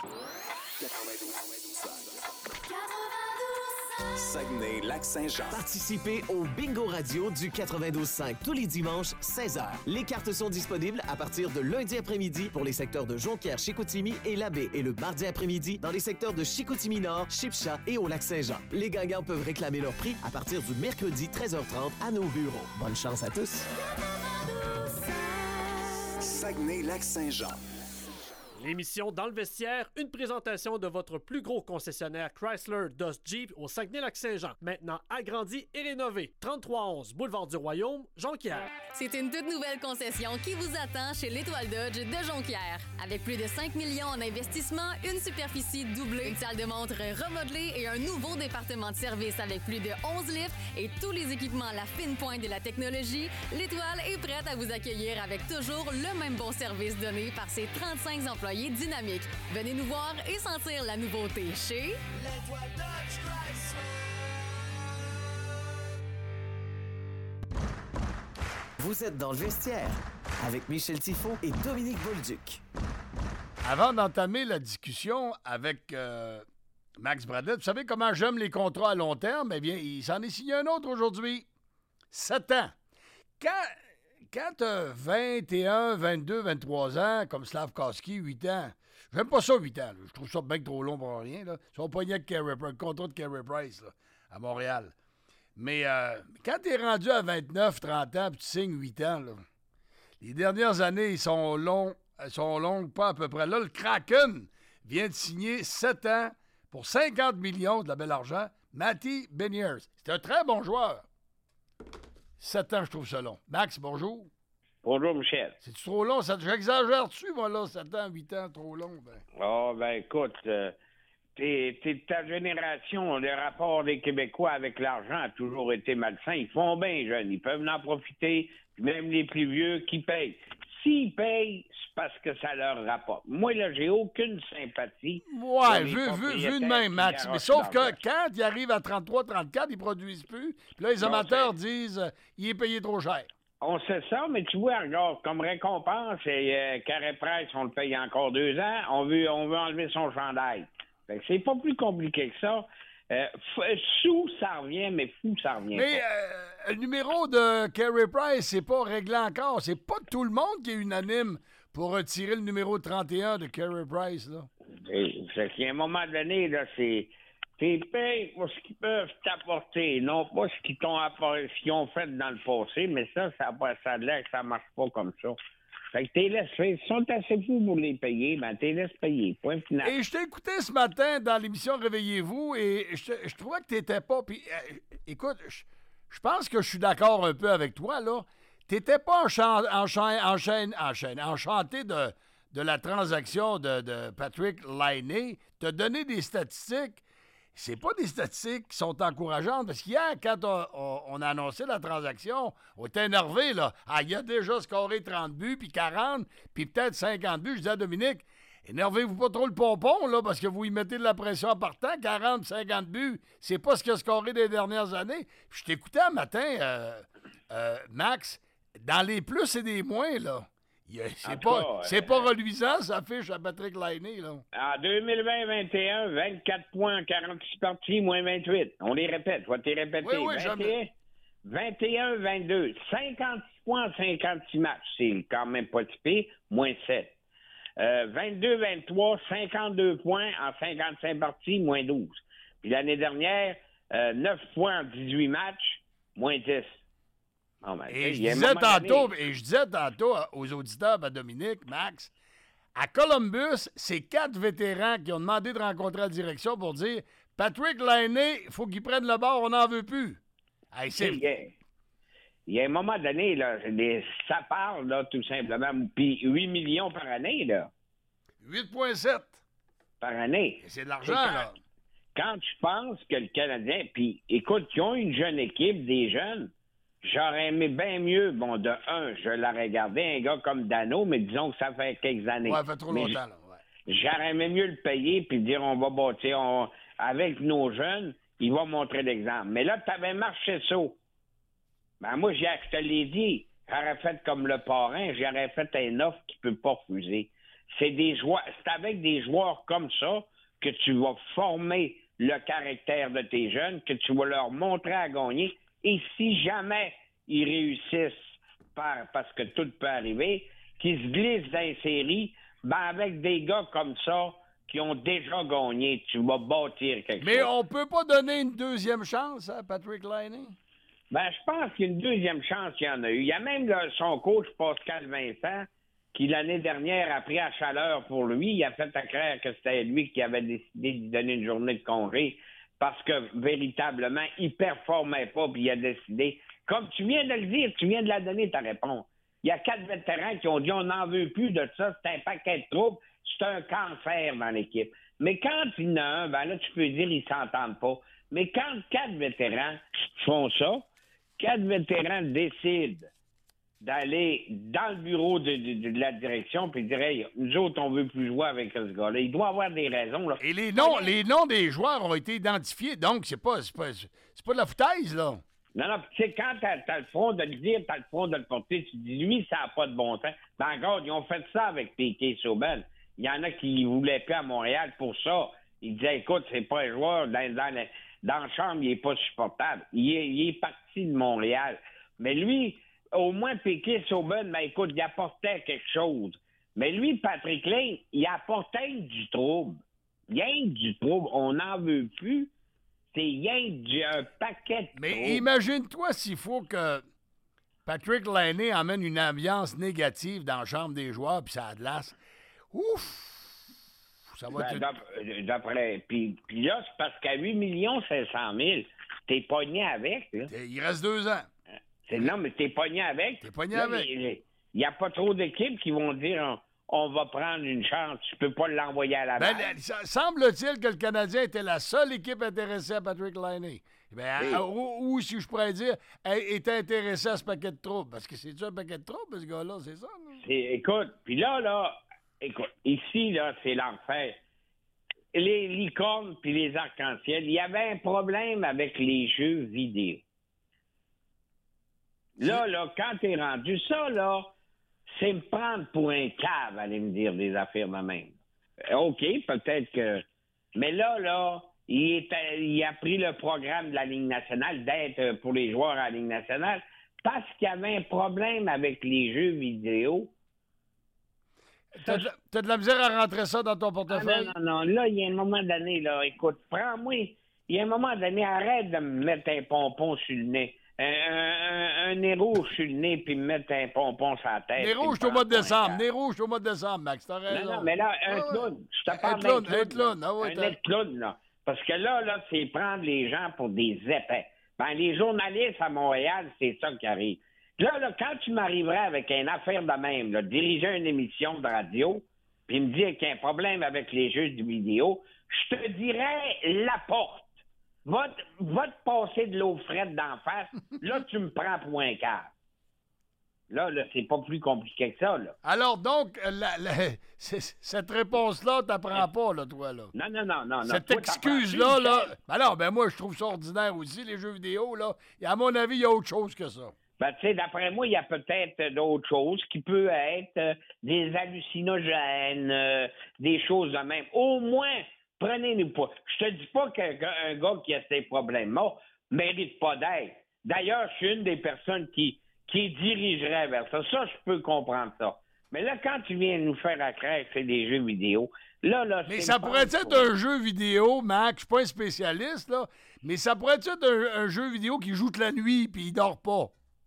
Saguenay-Lac-Saint-Jean. Participez au Bingo Radio du 92.5 tous les dimanches, 16h. Les cartes sont disponibles à partir de lundi après-midi pour les secteurs de Jonquière, Chicoutimi et Labbé et le mardi après-midi dans les secteurs de Chicoutimi-Nord, Chipcha et au Lac-Saint-Jean. Les gagnants peuvent réclamer leur prix à partir du mercredi 13h30 à nos bureaux. Bonne chance à tous. Saguenay-Lac-Saint-Jean. L'émission Dans le vestiaire, une présentation de votre plus gros concessionnaire Chrysler, Dodge, Jeep au Saguenay-Lac-Saint-Jean. Maintenant agrandi et rénové. 3311 Boulevard du Royaume, Jonquière. C'est une toute nouvelle concession qui vous attend chez l'Étoile Dodge de Jonquière. Avec plus de 5 millions en investissement, une superficie doublée, une salle de montre remodelée et un nouveau département de service avec plus de 11 lifts et tous les équipements à la fine pointe de la technologie, l'Étoile est prête à vous accueillir avec toujours le même bon service donné par ses 35 employés dynamiques. Venez nous voir et sentir la nouveauté chez l'Étoile Dodge Chrysler. Vous êtes dans le vestiaire avec Michel Tifo et Dominique Bolduc. Avant d'entamer la discussion avec Max Bradley, vous savez comment j'aime les contrats à long terme? Eh bien, il s'en est signé un autre aujourd'hui. 7 ans. Quand tu as 21, 22, 23 ans, comme Slavkovski, 8 ans, j'aime pas ça 8 ans. Là. Je trouve ça bien trop long pour rien. Là. Ils sont pognés avec le contrat de Carey Price là, à Montréal. Mais quand tu es rendu à 29, 30 ans et tu signes 8 ans, là, les dernières années, elles sont longues, pas à peu près. Là, le Kraken vient de signer 7 ans pour 50 millions de la belle argent. Matty Beniers. C'est un très bon joueur. 7 ans, je trouve ça long. Max, bonjour. Bonjour, Michel. C'est-tu trop long? J'exagère-tu, moi, là, 7 ans, 8 ans, trop long? Écoute, t'es de ta génération. Le rapport des Québécois avec l'argent a toujours été malsain. Ils font bien, jeunes. Ils peuvent en profiter. Même les plus vieux qui payent. S'ils payent, c'est parce que ça leur rapporte. Moi, là, j'ai aucune sympathie. Ouais, vu de même, Max. Mais sauf que quand ils arrivent à 33, 34, ils produisent plus. Puis là, les amateurs disent il est payé trop cher. On sait ça, mais tu vois, regarde, comme récompense, Carey Price, on le paye encore 2 ans. On veut enlever son chandail. Fait que c'est pas plus compliqué que ça. Sous, ça revient, mais fou, ça revient mais, pas. Le numéro de Carey Price, c'est pas réglé encore. C'est pas tout le monde qui est unanime pour retirer le numéro 31 de Carey Price, là. C'est qu'à un moment donné, là, c'est... T'es payé pour ce qu'ils peuvent t'apporter, non pas ce qu'ils ont fait dans le passé, mais ça a l'air que ça marche pas comme ça. Fait que t'es laisse faire. Ils sont assez fous pour les payer, ben t'es laisse payer. Point final. Et je t'ai écouté ce matin dans l'émission Réveillez-vous et je trouvais que t'étais pas... Puis, écoute, je pense que je suis d'accord un peu avec toi, là. T'étais pas enchanté de la transaction de Patrick Laine. T'as donné des statistiques. C'est pas des statistiques qui sont encourageantes, parce qu'hier, quand on a annoncé la transaction, on était énervé, là. Ah, il a déjà scoré 30 buts, puis 40, puis peut-être 50 buts. Je disais à Dominique, énervez-vous pas trop le pompon, là, parce que vous y mettez de la pression en partant. 40, 50 buts, c'est pas ce qu'il a scoré des dernières années. Puis je t'écoutais un matin, Max, dans les plus et des moins, là. C'est pas reluisant, ça affiche à Patrick Laine, là. En 2020-21, 24 points en 46 parties, moins 28. On les répète. Je vais te les répéter. Oui, 21, 21-22. 56 points en 56 matchs. C'est quand même pas typé. Moins 7. 22-23, 52 points en 55 parties, moins 12. Puis l'année dernière, 9 points en 18 matchs, moins 10. Oh, ben, et je disais tantôt aux auditeurs, Dominique, Max, à Columbus, c'est 4 vétérans qui ont demandé de rencontrer la direction pour dire Patrick Laine, il faut qu'il prenne le bord, on n'en veut plus. Hey, il y a un moment donné, là, ça parle, là, tout simplement. Puis 8 millions par année, là. 8,7 par année. C'est de l'argent, là. Quand tu penses que le Canadien... Puis, écoute, ils ont une jeune équipe, des jeunes. J'aurais aimé bien mieux, bon, de un, je l'aurais gardé, un gars comme Dano, mais disons que ça fait quelques années. Ouais, ça fait trop longtemps, là. Ouais. J'aurais aimé mieux le payer puis dire on va bâtir, avec nos jeunes, il va montrer l'exemple. Mais là, tu avais Marchessault. Ben moi, je te l'ai dit, j'aurais fait comme le parrain, j'aurais fait un offre qui ne peut pas refuser. C'est avec des joueurs comme ça que tu vas former le caractère de tes jeunes, que tu vas leur montrer à gagner. Et si jamais ils réussissent, parce que tout peut arriver, qu'ils se glissent dans les séries, ben avec des gars comme ça qui ont déjà gagné, tu vas bâtir quelque chose. Mais on peut pas donner une deuxième chance à Patrick Laine? Ben, je pense qu'une deuxième chance, il y en a eu. Il y a même son coach, Pascal Vincent, qui l'année dernière a pris à chaleur pour lui. Il a fait à croire que c'était lui qui avait décidé de lui donner une journée de congé parce que, véritablement, il performait pas, puis il a décidé. Comme tu viens de le dire, tu viens de la donner, ta réponse. Il y a 4 vétérans qui ont dit on n'en veut plus de ça, c'est un paquet de troubles, c'est un cancer dans l'équipe. Mais quand il y en a un, ben là, tu peux dire ils s'entendent pas. Mais quand 4 vétérans font ça, 4 vétérans décident d'aller dans le bureau de la direction puis dire hey, nous autres, on veut plus jouer avec ce gars-là. Il doit avoir des raisons. Là. Et les noms des joueurs ont été identifiés, donc c'est pas de la foutaise, là. Non, tu sais, quand t'as le front de le dire, t'as le front de le porter, tu dis, lui, ça n'a pas de bon sens. Ben, regarde, ils ont fait ça avec Piquet-Sauben. Il y en a qui ne voulaient plus à Montréal pour ça. Ils disaient, écoute, c'est pas un joueur, dans la chambre, il n'est pas supportable. Il est parti de Montréal. Mais lui, au moins, Piquet-Sauben, ben, écoute, il apportait quelque chose. Mais lui, Patrick Laine, il apportait du trouble. Rien du trouble. On n'en veut plus. C'est rien un paquet de Mais troubles. imagine-toi s'il faut que Patrick Laine amène une ambiance négative dans la chambre des joueurs puis ça glace. Ouf! Ça va D'après... Puis là, c'est parce qu'à 8 500 000, t'es pogné avec. Là. Il reste 2 ans. Non, mais t'es pogné avec. T'es pogné avec. Il n'y a pas trop d'équipes qui vont dire on va prendre une chance. Tu peux pas l'envoyer à la base. Semble-t-il que le Canadien était la seule équipe intéressée à Patrick Laine. Ou, si je pourrais dire, était intéressé à ce paquet de troubles. Parce que c'est-tu un paquet de troubles, ce gars-là? C'est ça? Écoute, puis là, ici, là, c'est l'enfer. Les licornes puis les arcs-en-ciel, il y avait un problème avec les jeux vidéo. Là, quand t'es rendu ça, là, c'est me prendre pour un cave, aller me dire des affaires de même. OK, peut-être que... Mais là, il a pris le programme de la Ligue nationale d'être pour les joueurs à la Ligue nationale parce qu'il y avait un problème avec les jeux vidéo. T'as de la misère à rentrer ça dans ton portefeuille? Non. Là, il y a un moment donné, là, écoute, prends-moi... Il y a un moment donné, arrête de me mettre un pompon sur le nez. Un nez rouge sur le nez puis me mettre un pompon sur la tête. Nez rouge au mois de décembre. Nez rouge au mois de décembre, Max. T'as raison. Non, mais là, un clown. Je te parle d'un clown. Un clown, là. Parce que là, c'est prendre les gens pour des épais. Ben, les journalistes à Montréal, c'est ça qui arrive. Là, quand tu m'arriverais avec une affaire de même, là, diriger une émission de radio, puis me dire qu'il y a un problème avec les jeux de vidéo, je te dirais la porte. Va te passer de l'eau frette d'en face. Là, tu me prends pour un quart. Là, c'est pas plus compliqué que ça, là. Alors, donc, cette réponse-là, t'apprends pas, là, toi, là. Non. Cette excuse-là, là... Alors, moi, je trouve ça ordinaire aussi, les jeux vidéo, là. Et à mon avis, il y a autre chose que ça. Ben, tu sais, d'après moi, il y a peut-être d'autres choses qui peuvent être des hallucinogènes, des choses de même. Au moins... Prenez-nous pas. Je te dis pas qu'un gars qui a ces problèmes-là mérite pas d'aide. D'ailleurs, je suis une des personnes qui dirigerait vers ça. Ça, je peux comprendre ça. Mais là, quand tu viens nous faire accroire que c'est des jeux vidéo, là... Mais ça pourrait être un jeu vidéo, Mac, je suis pas un spécialiste, là, mais ça pourrait être un jeu vidéo qui joue toute la nuit puis il dort pas.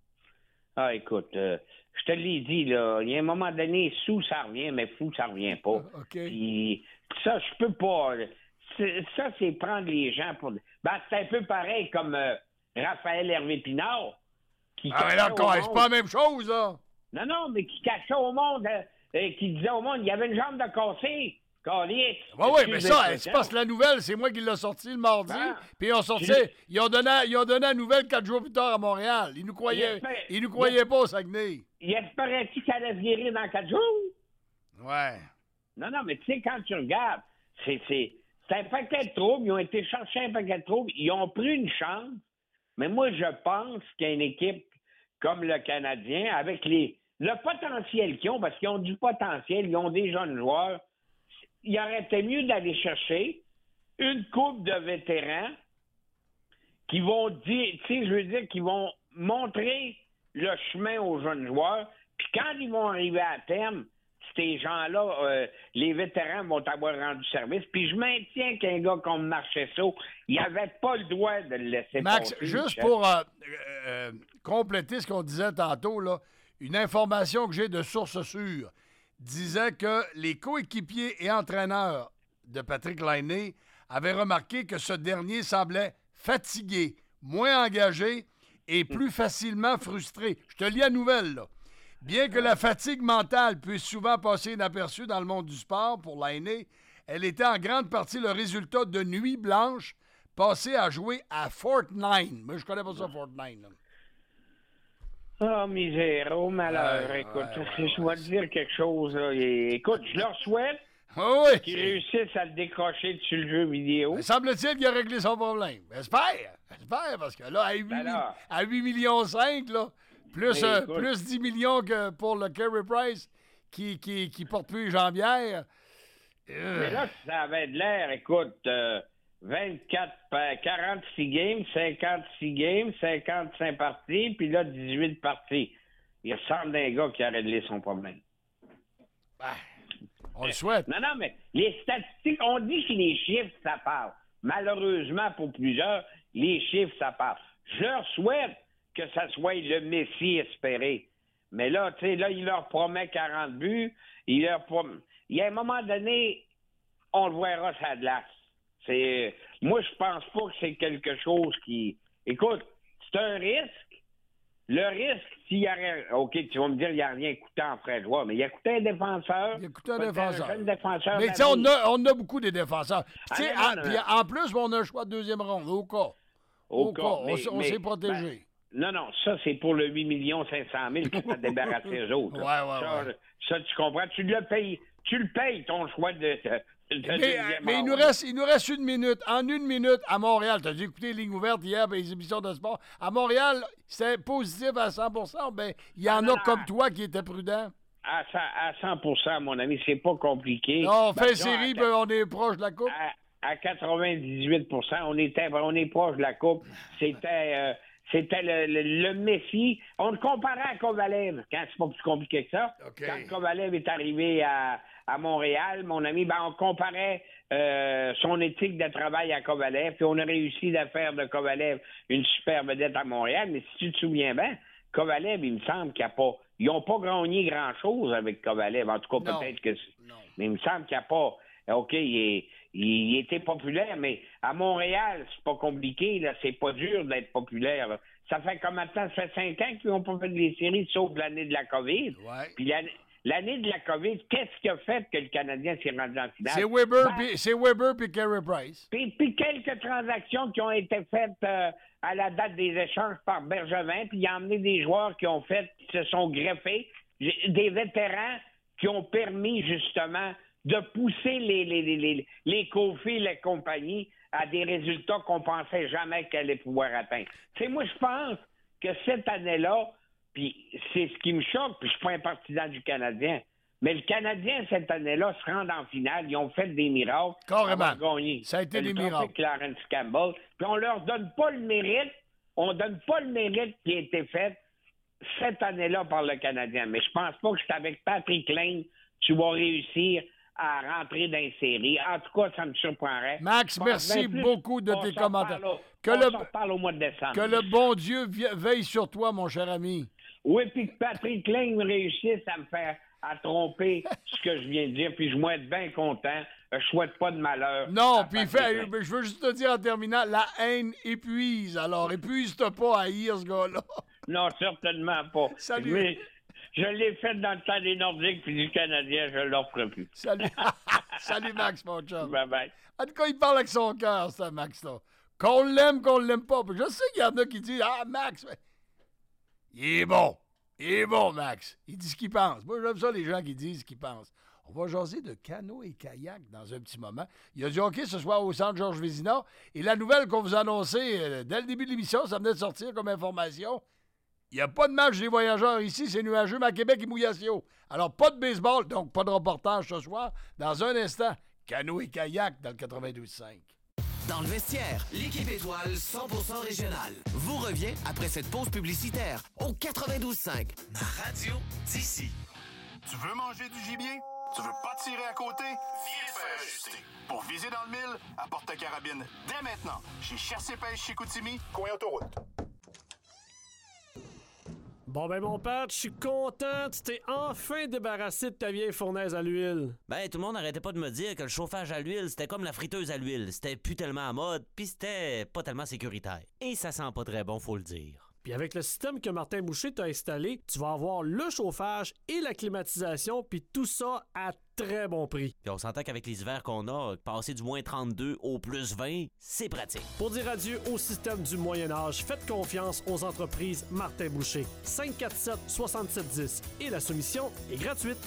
Ah, écoute, je te l'ai dit, là, il y a un moment donné, sous, ça revient, mais fou, ça revient pas. OK. Puis ça, je peux pas... Ça, c'est prendre les gens pour... Ben, c'est un peu pareil comme Raphaël Hervé Pinard, qui... Ah, mais là, c'est pas la même chose, là! Non, mais qui cachait au monde, qui disait au monde, il y avait une jambe de cassé. Calice. Oui, mais ça, c'est parce que la nouvelle, c'est moi qui l'ai sorti le mardi. Puis ils ont donné la nouvelle 4 jours plus tard à Montréal. Ils nous croyaient pas au Saguenay. Il espérait-tu qu'elle allait virer dans 4 jours? Ouais. Non, mais tu sais, quand tu regardes, c'est un paquet de troubles. Ils ont été chercher un paquet de troubles. Ils ont pris une chance. Mais moi, je pense qu'il y a une équipe comme le Canadien, avec le potentiel qu'ils ont, parce qu'ils ont du potentiel, ils ont des jeunes joueurs, il aurait été mieux d'aller chercher une couple de vétérans qui vont dire, tu sais, je veux dire, qui vont montrer le chemin aux jeunes joueurs, puis quand ils vont arriver à terme, ces gens-là, les vétérans vont avoir rendu service. Puis je maintiens qu'un gars comme Marchessault, il n'avait pas le droit de le laisser Max, passer. juste pour compléter ce qu'on disait tantôt, là, une information que j'ai de source sûre disait que les coéquipiers et entraîneurs de Patrick Laine avaient remarqué que ce dernier semblait fatigué, moins engagé et plus facilement frustré. Je te lis la nouvelle, là. Bien que la fatigue mentale puisse souvent passer inaperçue dans le monde du sport pour Laine, elle était en grande partie le résultat de nuits blanches passées à jouer à Fortnite. Moi, je connais pas ça, Fortnite. Là. Oh, misère, oh malheur. Écoute, je vais te dire quelque chose. Là. Écoute, je leur souhaite qu'ils réussissent à le décrocher sur le jeu vidéo. Mais semble-t-il qu'il a réglé son problème. J'espère, parce que là, à 8,5 millions, là, plus 10 millions que pour le Carey Price qui porte plus les jambières. Mais là, ça avait de l'air, écoute, 46 games, 56 games, 55 parties, puis là, 18 parties. Il ressemble à un gars qui a réglé son problème. On le souhaite. Non, mais les statistiques, on dit que les chiffres, ça parle. Malheureusement, pour plusieurs, les chiffres, ça parle. Je leur souhaite que ça soit le Messi espéré. Mais là, tu sais, là, il leur promet 40 buts. Il y a un moment donné, on le verra sur la glace. Moi, je pense pas que c'est quelque chose qui... Écoute, c'est un risque. Le risque, s'il y aurait... OK, tu vas me dire, il n'y a rien coûté en frais de joueur, mais il a coûté un défenseur. Il a coûté un défenseur. Un défenseur. Mais tu sais, on a beaucoup de défenseurs. Puis en plus, on a un choix de deuxième ronde, au cas. On s'est protégé. Non, ça, c'est pour le 8 500 000 qui s'est débarrassé eux autres. Ouais. Ça, tu comprends? Tu le payes, ton choix de mais il nous reste une minute. En une minute, à Montréal, tu as dû écouter les lignes ouvertes hier pour les émissions de sport. À Montréal, c'est positif à 100%. Ben, il y en a comme toi qui étaient prudents. À 100%, mon ami, c'est pas compliqué. Non, on fait série, on est proche de la Coupe. À 98%, on est proche de la Coupe. C'était le Messi. On le comparait à Kovalev, quand c'est pas plus compliqué que ça. Okay. Quand Kovalev est arrivé à Montréal, mon ami, on comparait son éthique de travail à Kovalev, puis on a réussi à faire de Kovalev une super vedette à Montréal. Mais si tu te souviens bien, Kovalev, il me semble ils n'ont pas gagné grand-chose avec Kovalev. En tout cas, peut-être que... Mais il me semble qu'il n'y a pas... OK, il était populaire, mais à Montréal, c'est pas compliqué, là, c'est pas dur d'être populaire. Là. Ça fait combien de temps? Ça fait 5 ans qu'ils n'ont pas fait les séries, sauf l'année de la COVID. Ouais. Puis l'année de la COVID, qu'est-ce qui a fait que le Canadien s'est rendu en finale? C'est Weber puis Carey Price. Puis quelques transactions qui ont été faites à la date des échanges par Bergevin, puis il a emmené des joueurs qui se sont greffés, des vétérans qui ont permis justement de pousser les Kofi, les compagnies à des résultats qu'on pensait jamais qu'elle allait pouvoir atteindre. Tu sais, moi, je pense que cette année-là, puis c'est ce qui me choque, puis je suis pas un partisan du Canadien, mais le Canadien, cette année-là, se rend en finale. Ils ont fait des miracles. Carrément. Gagné. Ça a été des miracles. Clarence Campbell. Puis on leur donne pas le mérite on donne pas le mérite qui a été fait cette année-là par le Canadien. Mais je pense pas que c'est avec Patrick Kane tu vas réussir à rentrer dans les séries. En tout cas, ça me surprendrait. Max, merci beaucoup de tes commentaires. On s'en reparle au mois de décembre. Que le bon Dieu veille sur toi, mon cher ami. Oui, puis que Patrick Kane réussisse à me faire à tromper ce que je viens de dire, puis je vais être bien content. Je souhaite pas de malheur. Non, puis je veux juste te dire en terminant, la haine épuise. Alors, épuise-toi pas à haïr ce gars-là. Non, certainement pas. Salut. Mais je l'ai fait dans le temps des Nordiques puis du Canadien, je ne l'offre plus. Salut. Salut, Max, mon chum. Bye-bye. En tout cas, il parle avec son cœur, ça, Max-là. Qu'on l'aime pas. Je sais qu'il y en a qui disent « Ah, Max, il est bon. Il est bon, Max. Il dit ce qu'il pense. » Moi, j'aime ça, les gens qui disent ce qu'ils pensent. On va jaser de canot et kayak dans un petit moment. Il y a du hockey ce soir au centre Georges Vézina. Et la nouvelle qu'on vous a annoncée dès le début de l'émission, ça venait de sortir comme information. Il n'y a pas de match des voyageurs ici, c'est nuageux, mais à Québec et Mouillasio. Alors, pas de baseball, donc pas de reportage ce soir. Dans un instant, canot et kayak dans le 92.5. Dans le vestiaire, l'équipe étoile 100% régionale vous revient après cette pause publicitaire au 92.5. Ma radio d'ici. Tu veux manger du gibier? Tu veux pas tirer à côté? Viens te faire ajuster. Pour viser dans le mille, apporte ta carabine dès maintenant chez Chasse et Pêche Chicoutimi, coin autoroute. Bon ben mon père, je suis content, tu t'es enfin débarrassé de ta vieille fournaise à l'huile. Ben, tout le monde n'arrêtait pas de me dire que le chauffage à l'huile, c'était comme la friteuse à l'huile. C'était plus tellement à mode, puis c'était pas tellement sécuritaire. Et ça sent pas très bon, faut le dire. Puis avec le système que Martin Boucher t'a installé, tu vas avoir le chauffage et la climatisation, puis tout ça à très bon prix. Puis on s'entend qu'avec les hivers qu'on a, passer du moins 32 au plus 20, c'est pratique. Pour dire adieu au système du Moyen-Âge, faites confiance aux entreprises Martin Boucher. 547-6710. Et la soumission est gratuite.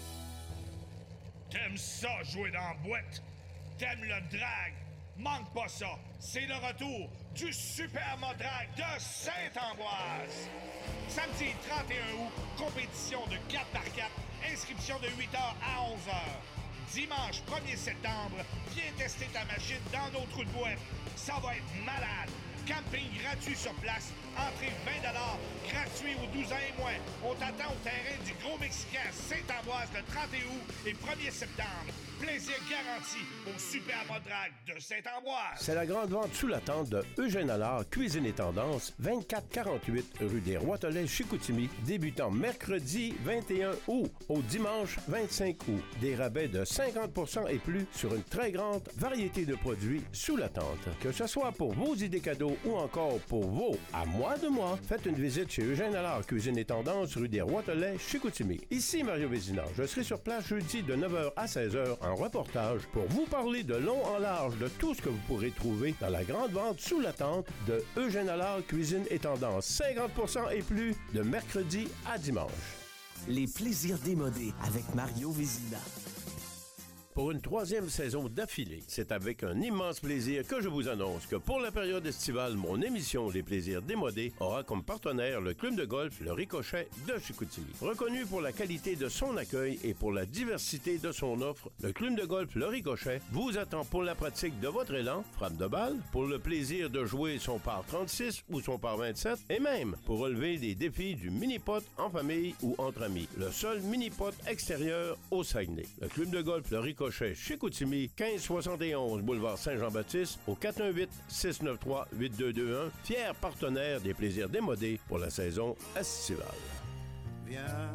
T'aimes ça jouer dans la boîte? T'aimes le drag? Manque pas ça! C'est le retour du Super Modrag de Saint-Ambroise! Samedi 31 août, compétition de 4x4, inscription de 8h à 11h. Dimanche 1er septembre, viens tester ta machine dans nos trous de boîte. Ça va être malade! Camping gratuit sur place, entrée 20 $, gratuit aux 12 ans et moins. On t'attend au terrain du Gros Mexicain Saint-Ambroise le 31 août et 1er septembre. Plaisir garanti au Super Modrag de Saint-Ambroise. C'est la grande vente sous la tente de Eugène Allard, Cuisine et Tendance, 2448 rue des Roitelets, Chicoutimi, débutant mercredi 21 août au dimanche 25 août. Des rabais de 50% et plus sur une très grande variété de produits sous la tente. Que ce soit pour vos idées cadeaux ou encore pour vos à moi de moi, faites une visite chez Eugène Allard, Cuisine et Tendance, rue des Roitelets, Chicoutimi. Ici Mario Vézina. Je serai sur place jeudi de 9h à 16h en reportage pour vous parler de long en large de tout ce que vous pourrez trouver dans la grande vente sous la tente de Eugène Allard, Cuisine et Tendance. 50% et plus de mercredi à dimanche. Les plaisirs démodés avec Mario Vézina. Pour une 3e saison d'affilée, c'est avec un immense plaisir que je vous annonce que pour la période estivale, mon émission Les Plaisirs démodés aura comme partenaire le club de golf Le Ricochet de Chicoutimi. Reconnu pour la qualité de son accueil et pour la diversité de son offre, le club de golf Le Ricochet vous attend pour la pratique de votre élan, frappe de balle, pour le plaisir de jouer son par 36 ou son par 27 et même pour relever des défis du mini-pot en famille ou entre amis. Le seul mini-pot extérieur au Saguenay. Le club de golf Le Ricochet Chicoutimi, 1571 boulevard Saint-Jean-Baptiste, au 418-693-8221, fier partenaire des plaisirs démodés pour la saison estivale. Viens,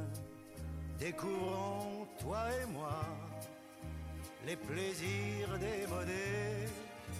découvrons, toi et moi, les plaisirs démodés.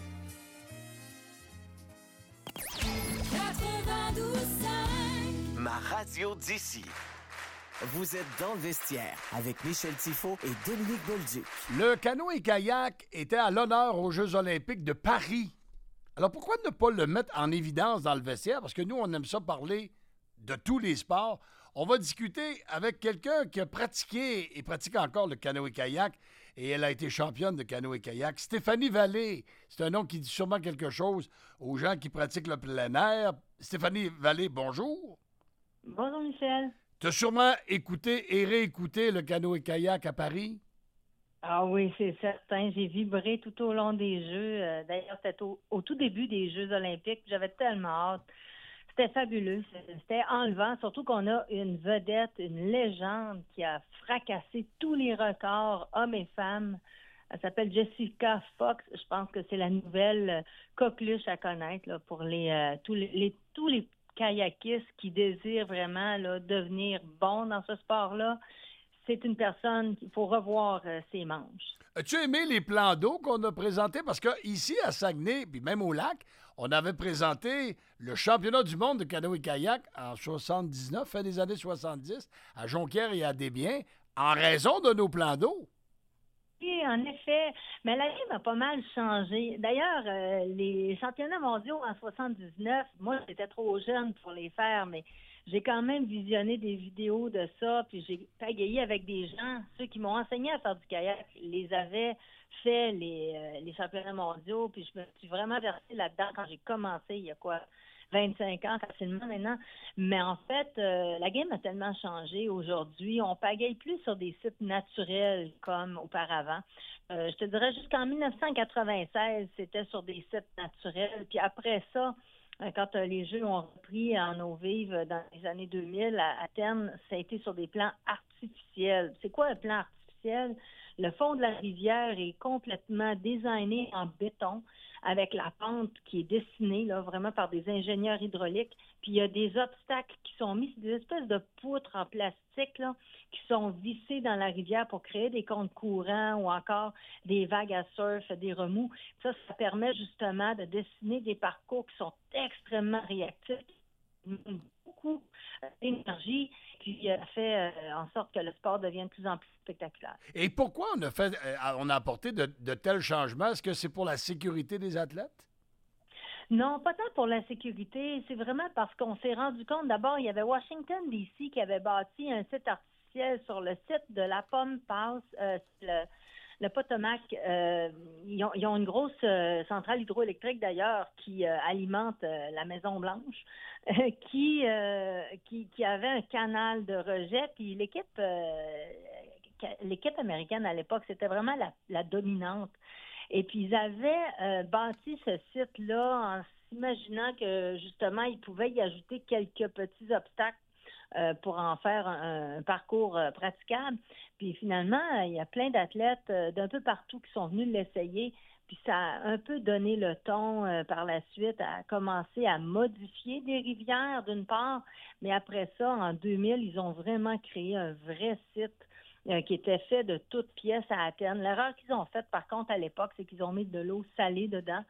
92.5 Ma radio d'ici. Vous êtes dans le vestiaire avec Michel Tifo et Dominique Bolduc. Le canot et kayak était à l'honneur aux Jeux olympiques de Paris. Alors pourquoi ne pas le mettre en évidence dans le vestiaire? Parce que nous, on aime ça parler de tous les sports. On va discuter avec quelqu'un qui a pratiqué et pratique encore le canot et kayak. Et elle a été championne de canot et kayak. Stéphanie Vallée. C'est un nom qui dit sûrement quelque chose aux gens qui pratiquent le plein air. Stéphanie Vallée, bonjour. Bonjour, Michel. Tu as sûrement écouté et réécouté le canot et kayak à Paris? Ah oui, c'est certain. J'ai vibré tout au long des Jeux. D'ailleurs, c'était au tout début des Jeux olympiques. J'avais tellement hâte C'était fabuleux. C'était enlevant, surtout qu'on a une vedette, une légende qui a fracassé tous les records, hommes et femmes. Elle s'appelle Jessica Fox. Je pense que c'est la nouvelle coqueluche à connaître là, pour tous les kayakistes qui désirent vraiment là, devenir bons dans ce sport-là. C'est une personne qu'il faut revoir ses manches. As-tu aimé les plans d'eau qu'on a présentés? Parce que ici, à Saguenay, puis même au lac, on avait présenté le championnat du monde de canoë-kayak en 79, fin des années 70, à Jonquière et à Desbiens, en raison de nos plans d'eau. Oui, en effet. Mais la game a pas mal changé. D'ailleurs, les championnats mondiaux en 79, moi, j'étais trop jeune pour les faire, mais j'ai quand même visionné des vidéos de ça, puis j'ai pagayé avec des gens. Ceux qui m'ont enseigné à faire du kayak les avaient fait les championnats mondiaux, puis je me suis vraiment versée là-dedans quand j'ai commencé, il y a 25 ans facilement maintenant. Mais en fait, la game a tellement changé aujourd'hui. On pagaille plus sur des sites naturels comme auparavant. Je te dirais jusqu'en 1996, c'était sur des sites naturels. Puis après ça, quand les Jeux ont repris en eau vive dans les années 2000, à terme, ça a été sur des plans artificiels. C'est quoi un plan artificiel? Le fond de la rivière est complètement designé en béton avec la pente qui est dessinée là, vraiment par des ingénieurs hydrauliques. Puis il y a des obstacles qui sont mis, des espèces de poutres en plastique là, qui sont vissées dans la rivière pour créer des comptes courants ou encore des vagues à surf, des remous. Ça permet justement de dessiner des parcours qui sont extrêmement réactifs, beaucoup d'énergie, puis fait en sorte que le sport devienne de plus en plus spectaculaire. Et pourquoi on a apporté de tels changements? Est-ce que c'est pour la sécurité des athlètes? Non, pas tant pour la sécurité. C'est vraiment parce qu'on s'est rendu compte, d'abord, il y avait Washington, D.C. qui avait bâti un site artificiel sur le site de la Pomme Pass, le Potomac. Ils ont une grosse centrale hydroélectrique, d'ailleurs, qui alimente la Maison-Blanche, qui avait un canal de rejet. Puis l'équipe américaine, à l'époque, c'était vraiment la dominante. Et puis, ils avaient bâti ce site-là en s'imaginant que, justement, ils pouvaient y ajouter quelques petits obstacles pour en faire un parcours praticable. Puis, finalement, il y a plein d'athlètes d'un peu partout qui sont venus l'essayer. Puis, ça a un peu donné le ton par la suite à commencer à modifier des rivières, d'une part. Mais après ça, en 2000, ils ont vraiment créé un vrai site qui était fait de toutes pièces à Athènes. L'erreur qu'ils ont faite, par contre, à l'époque, c'est qu'ils ont mis de l'eau salée dedans.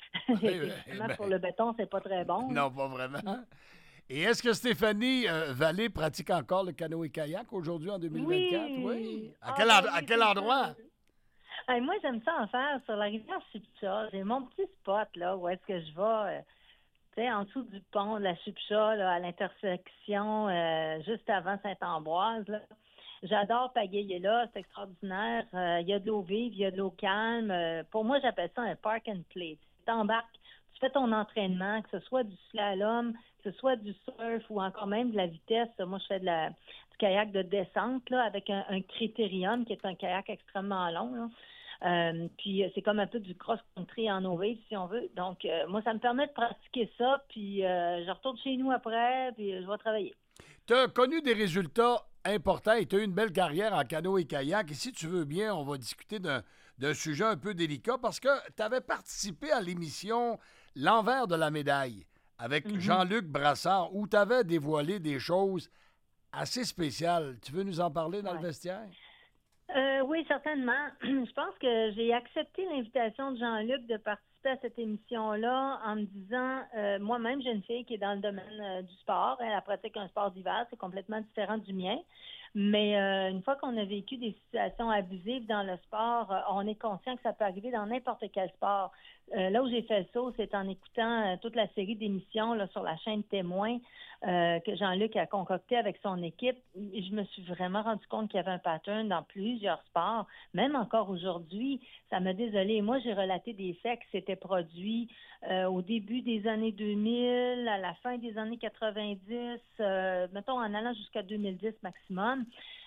Pour le béton, c'est pas très bon. Non, pas vraiment. Et est-ce que Stéphanie Vallée pratique encore le canoë-kayak aujourd'hui, en 2024? Oui. À quel endroit? Moi, j'aime ça en faire sur la rivière Chipcha. J'ai mon petit spot, là, où est-ce que je vais, en dessous du pont de la Chipcha, là, à l'intersection, juste avant Saint-Ambroise, là. J'adore pagayer là, c'est extraordinaire. Il y a de l'eau vive, il y a de l'eau calme. Pour moi, j'appelle ça un park and play. Tu t'embarques, tu fais ton entraînement, que ce soit du slalom, que ce soit du surf ou encore même de la vitesse. Moi, je fais du kayak de descente là, avec un critérium qui est un kayak extrêmement long. Là. Puis c'est comme un peu du cross-country en eau vive, si on veut. Donc, moi, ça me permet de pratiquer ça. Puis je retourne chez nous après, puis je vais travailler. Tu as connu des résultats importants et tu as eu une belle carrière en canoë-kayak. Et si tu veux bien, on va discuter d'un sujet un peu délicat parce que tu avais participé à l'émission L'envers de la médaille avec Jean-Luc Brassard où tu avais dévoilé des choses assez spéciales. Tu veux nous en parler dans le vestiaire? Oui, certainement. Je pense que j'ai accepté l'invitation de Jean-Luc de participer à cette émission-là en me disant, moi-même, j'ai une fille qui est dans le domaine du sport. Elle pratique un sport d'hiver, c'est complètement différent du mien. Mais une fois qu'on a vécu des situations abusives dans le sport, on est conscient que ça peut arriver dans n'importe quel sport. Là où j'ai fait le saut, c'est en écoutant toute la série d'émissions là, sur la chaîne Témoin que Jean-Luc a concocté avec son équipe. Je me suis vraiment rendu compte qu'il y avait un pattern dans plusieurs sports. Même encore aujourd'hui, ça m'a désolée. Moi, j'ai relaté des faits qui s'étaient produits au début des années 2000, à la fin des années 90, mettons en allant jusqu'à 2010 maximum.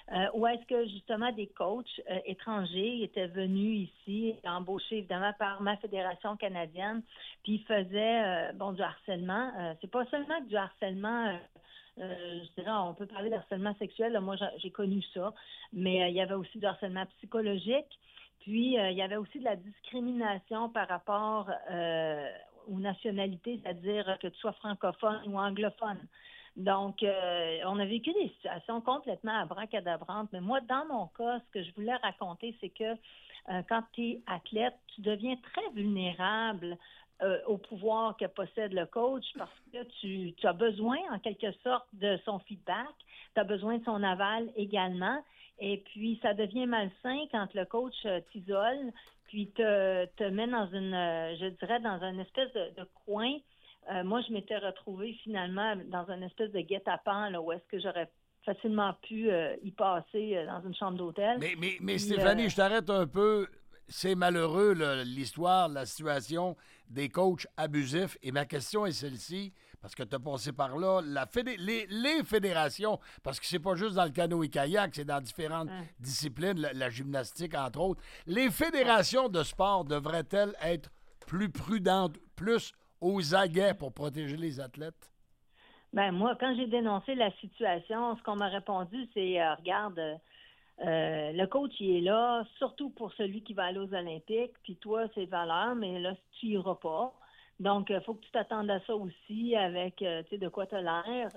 où est-ce que justement des coachs étrangers étaient venus ici, embauchés évidemment par ma fédération canadienne, puis ils faisaient du harcèlement. C'est pas seulement du harcèlement. Je dirais, on peut parler de harcèlement sexuel. Là, moi, j'ai connu ça, mais il y avait aussi du harcèlement psychologique. Puis, il y avait aussi de la discrimination par rapport aux nationalités, c'est-à-dire que tu sois francophone ou anglophone. Donc, on a vécu des situations complètement abracadabrantes. Mais moi, dans mon cas, ce que je voulais raconter, c'est que quand tu es athlète, tu deviens très vulnérable au pouvoir que possède le coach parce que tu as besoin, en quelque sorte, de son feedback. Tu as besoin de son aval également. Et puis, ça devient malsain quand le coach t'isole puis te met dans dans une espèce de coin. Moi, je m'étais retrouvée finalement dans une espèce de guet-apens là, où est-ce que j'aurais facilement pu y passer dans une chambre d'hôtel. Mais Puis, Stéphanie, je t'arrête un peu. C'est malheureux, là, l'histoire, la situation des coachs abusifs. Et ma question est celle-ci, parce que tu as passé par là, les fédérations, parce que c'est pas juste dans le canoë-kayak, c'est dans différentes disciplines, la gymnastique, entre autres. Les fédérations de sport devraient-elles être plus prudentes, plus aux aguets pour protéger les athlètes? Ben moi, quand j'ai dénoncé la situation, ce qu'on m'a répondu, c'est regarde, le coach, il est là, surtout pour celui qui va aller aux Olympiques, puis toi, c'est valeur, mais là, tu iras pas. Donc, il faut que tu t'attendes à ça aussi avec, tu sais, de quoi tu as l'air.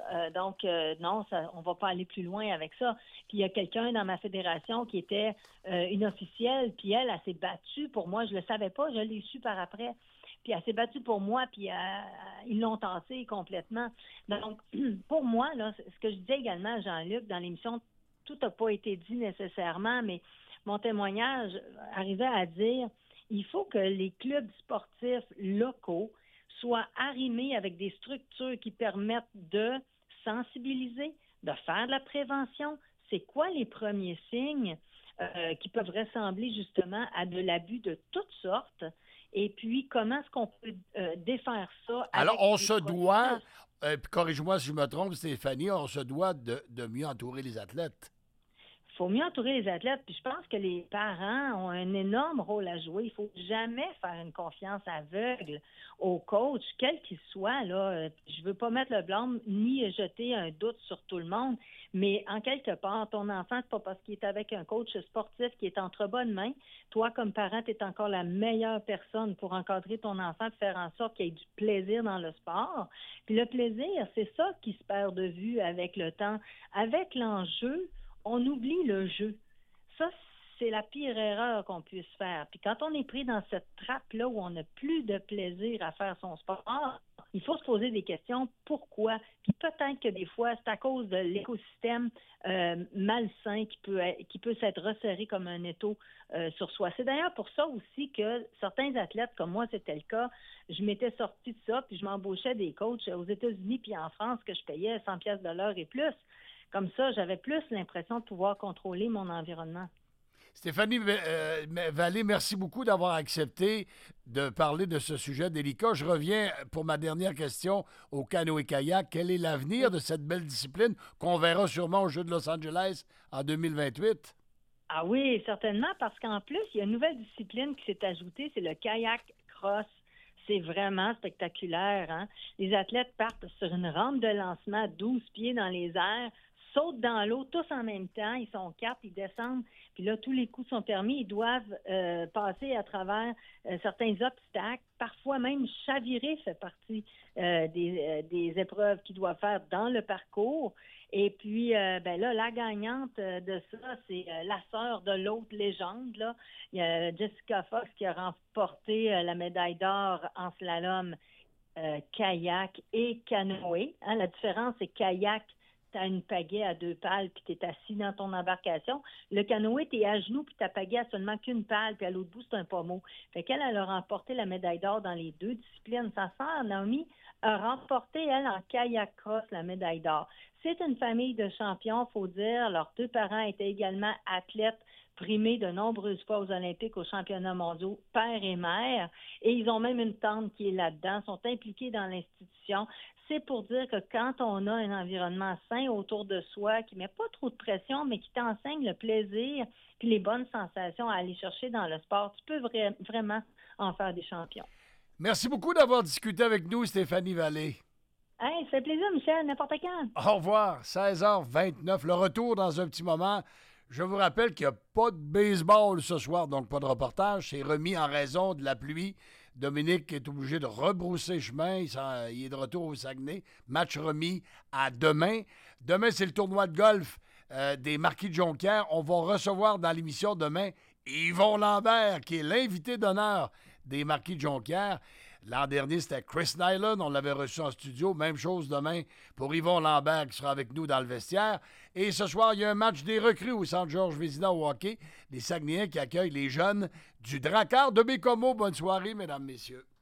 Non, on va pas aller plus loin avec ça. Puis, il y a quelqu'un dans ma fédération qui était une officielle, puis elle s'est battue pour moi. Je le savais pas, je l'ai su par après. Puis, elle s'est battue pour moi, puis ils l'ont tassée complètement. Donc, pour moi, là, ce que je disais également à Jean-Luc dans l'émission, tout n'a pas été dit nécessairement, mais mon témoignage arrivait à dire il faut que les clubs sportifs locaux soient arrimés avec des structures qui permettent de sensibiliser, de faire de la prévention. C'est quoi les premiers signes qui peuvent ressembler justement à de l'abus de toutes sortes? Et puis, comment est-ce qu'on peut défaire ça? Alors, on se doit, corrige-moi si je me trompe, Stéphanie, on se doit de mieux entourer les athlètes. Il faut mieux entourer les athlètes, puis je pense que les parents ont un énorme rôle à jouer. Il ne faut jamais faire une confiance aveugle au coach, quel qu'il soit. Là. Je ne veux pas mettre le blâme ni jeter un doute sur tout le monde, mais en quelque part, ton enfant, c'est pas parce qu'il est avec un coach sportif qui est entre bonnes mains. Toi, comme parent, tu es encore la meilleure personne pour encadrer ton enfant et faire en sorte qu'il y ait du plaisir dans le sport. Puis le plaisir, c'est ça qui se perd de vue avec le temps. Avec l'enjeu, on oublie le jeu. Ça, c'est la pire erreur qu'on puisse faire. Puis quand on est pris dans cette trappe-là où on n'a plus de plaisir à faire son sport, il faut se poser des questions. Pourquoi? Puis peut-être que des fois, c'est à cause de l'écosystème malsain qui peut s'être resserré comme un étau sur soi. C'est d'ailleurs pour ça aussi que certains athlètes, comme moi, c'était le cas, je m'étais sortie de ça, puis je m'embauchais des coachs aux États-Unis puis en France que je payais 100 pièces de l'heure et plus. Comme ça, j'avais plus l'impression de pouvoir contrôler mon environnement. Stéphanie Vallée, merci beaucoup d'avoir accepté de parler de ce sujet délicat. Je reviens pour ma dernière question au canoë-kayak. Quel est l'avenir de cette belle discipline qu'on verra sûrement aux Jeux de Los Angeles en 2028? Ah oui, certainement, parce qu'en plus, il y a une nouvelle discipline qui s'est ajoutée, c'est le kayak cross. C'est vraiment spectaculaire. Hein? Les athlètes partent sur une rampe de lancement à 12 pieds dans les airs, sautent dans l'eau tous en même temps, ils sont 4, ils descendent, puis là, tous les coups sont permis, ils doivent passer à travers certains obstacles, parfois même chavirer fait partie des épreuves qu'ils doivent faire dans le parcours. Et puis, la gagnante de ça, c'est la sœur de l'autre légende, là. Il y a Jessica Fox qui a remporté la médaille d'or en slalom, kayak et canoë. Hein, la différence, c'est kayak, tu as une pagaie à 2 pales puis tu es assis dans ton embarcation. Le canoë, tu es à genoux puis ta pagaie a seulement qu'une pale puis à l'autre bout, c'est un pommeau. Fait qu'elle, elle a remporté la médaille d'or dans les 2 disciplines. Sa sœur, Naomi, a remporté, elle, en kayak cross, la médaille d'or. C'est une famille de champions, il faut dire. Leurs 2 parents étaient également athlètes primés de nombreuses fois aux Olympiques, aux championnats mondiaux, père et mère. Et ils ont même une tante qui est là-dedans, sont impliqués dans l'institution. c'est pour dire que quand on a un environnement sain autour de soi, qui met pas trop de pression, mais qui t'enseigne le plaisir puis les bonnes sensations à aller chercher dans le sport, tu peux vraiment en faire des champions. Merci beaucoup d'avoir discuté avec nous, Stéphanie Vallée. Hey, ça fait plaisir, Michel, n'importe quand. Au revoir, 16h29, le retour dans un petit moment. Je vous rappelle qu'il n'y a pas de baseball ce soir, donc pas de reportage. C'est remis en raison de la pluie. Dominique est obligé de rebrousser chemin. Il est de retour au Saguenay. Match remis à demain. Demain, c'est le tournoi de golf des Marquis de Jonquière. On va recevoir dans l'émission demain Yvon Lambert, qui est l'invité d'honneur des Marquis de Jonquière. L'an dernier, c'était Chris Nyland. On l'avait reçu en studio. Même chose demain pour Yvon Lambert qui sera avec nous dans le vestiaire. Et ce soir, il y a un match des recrues au Centre Georges Vézina au hockey. Les Saguenayens qui accueillent les jeunes du Drakkar de Bécomo. Bonne soirée, mesdames, messieurs.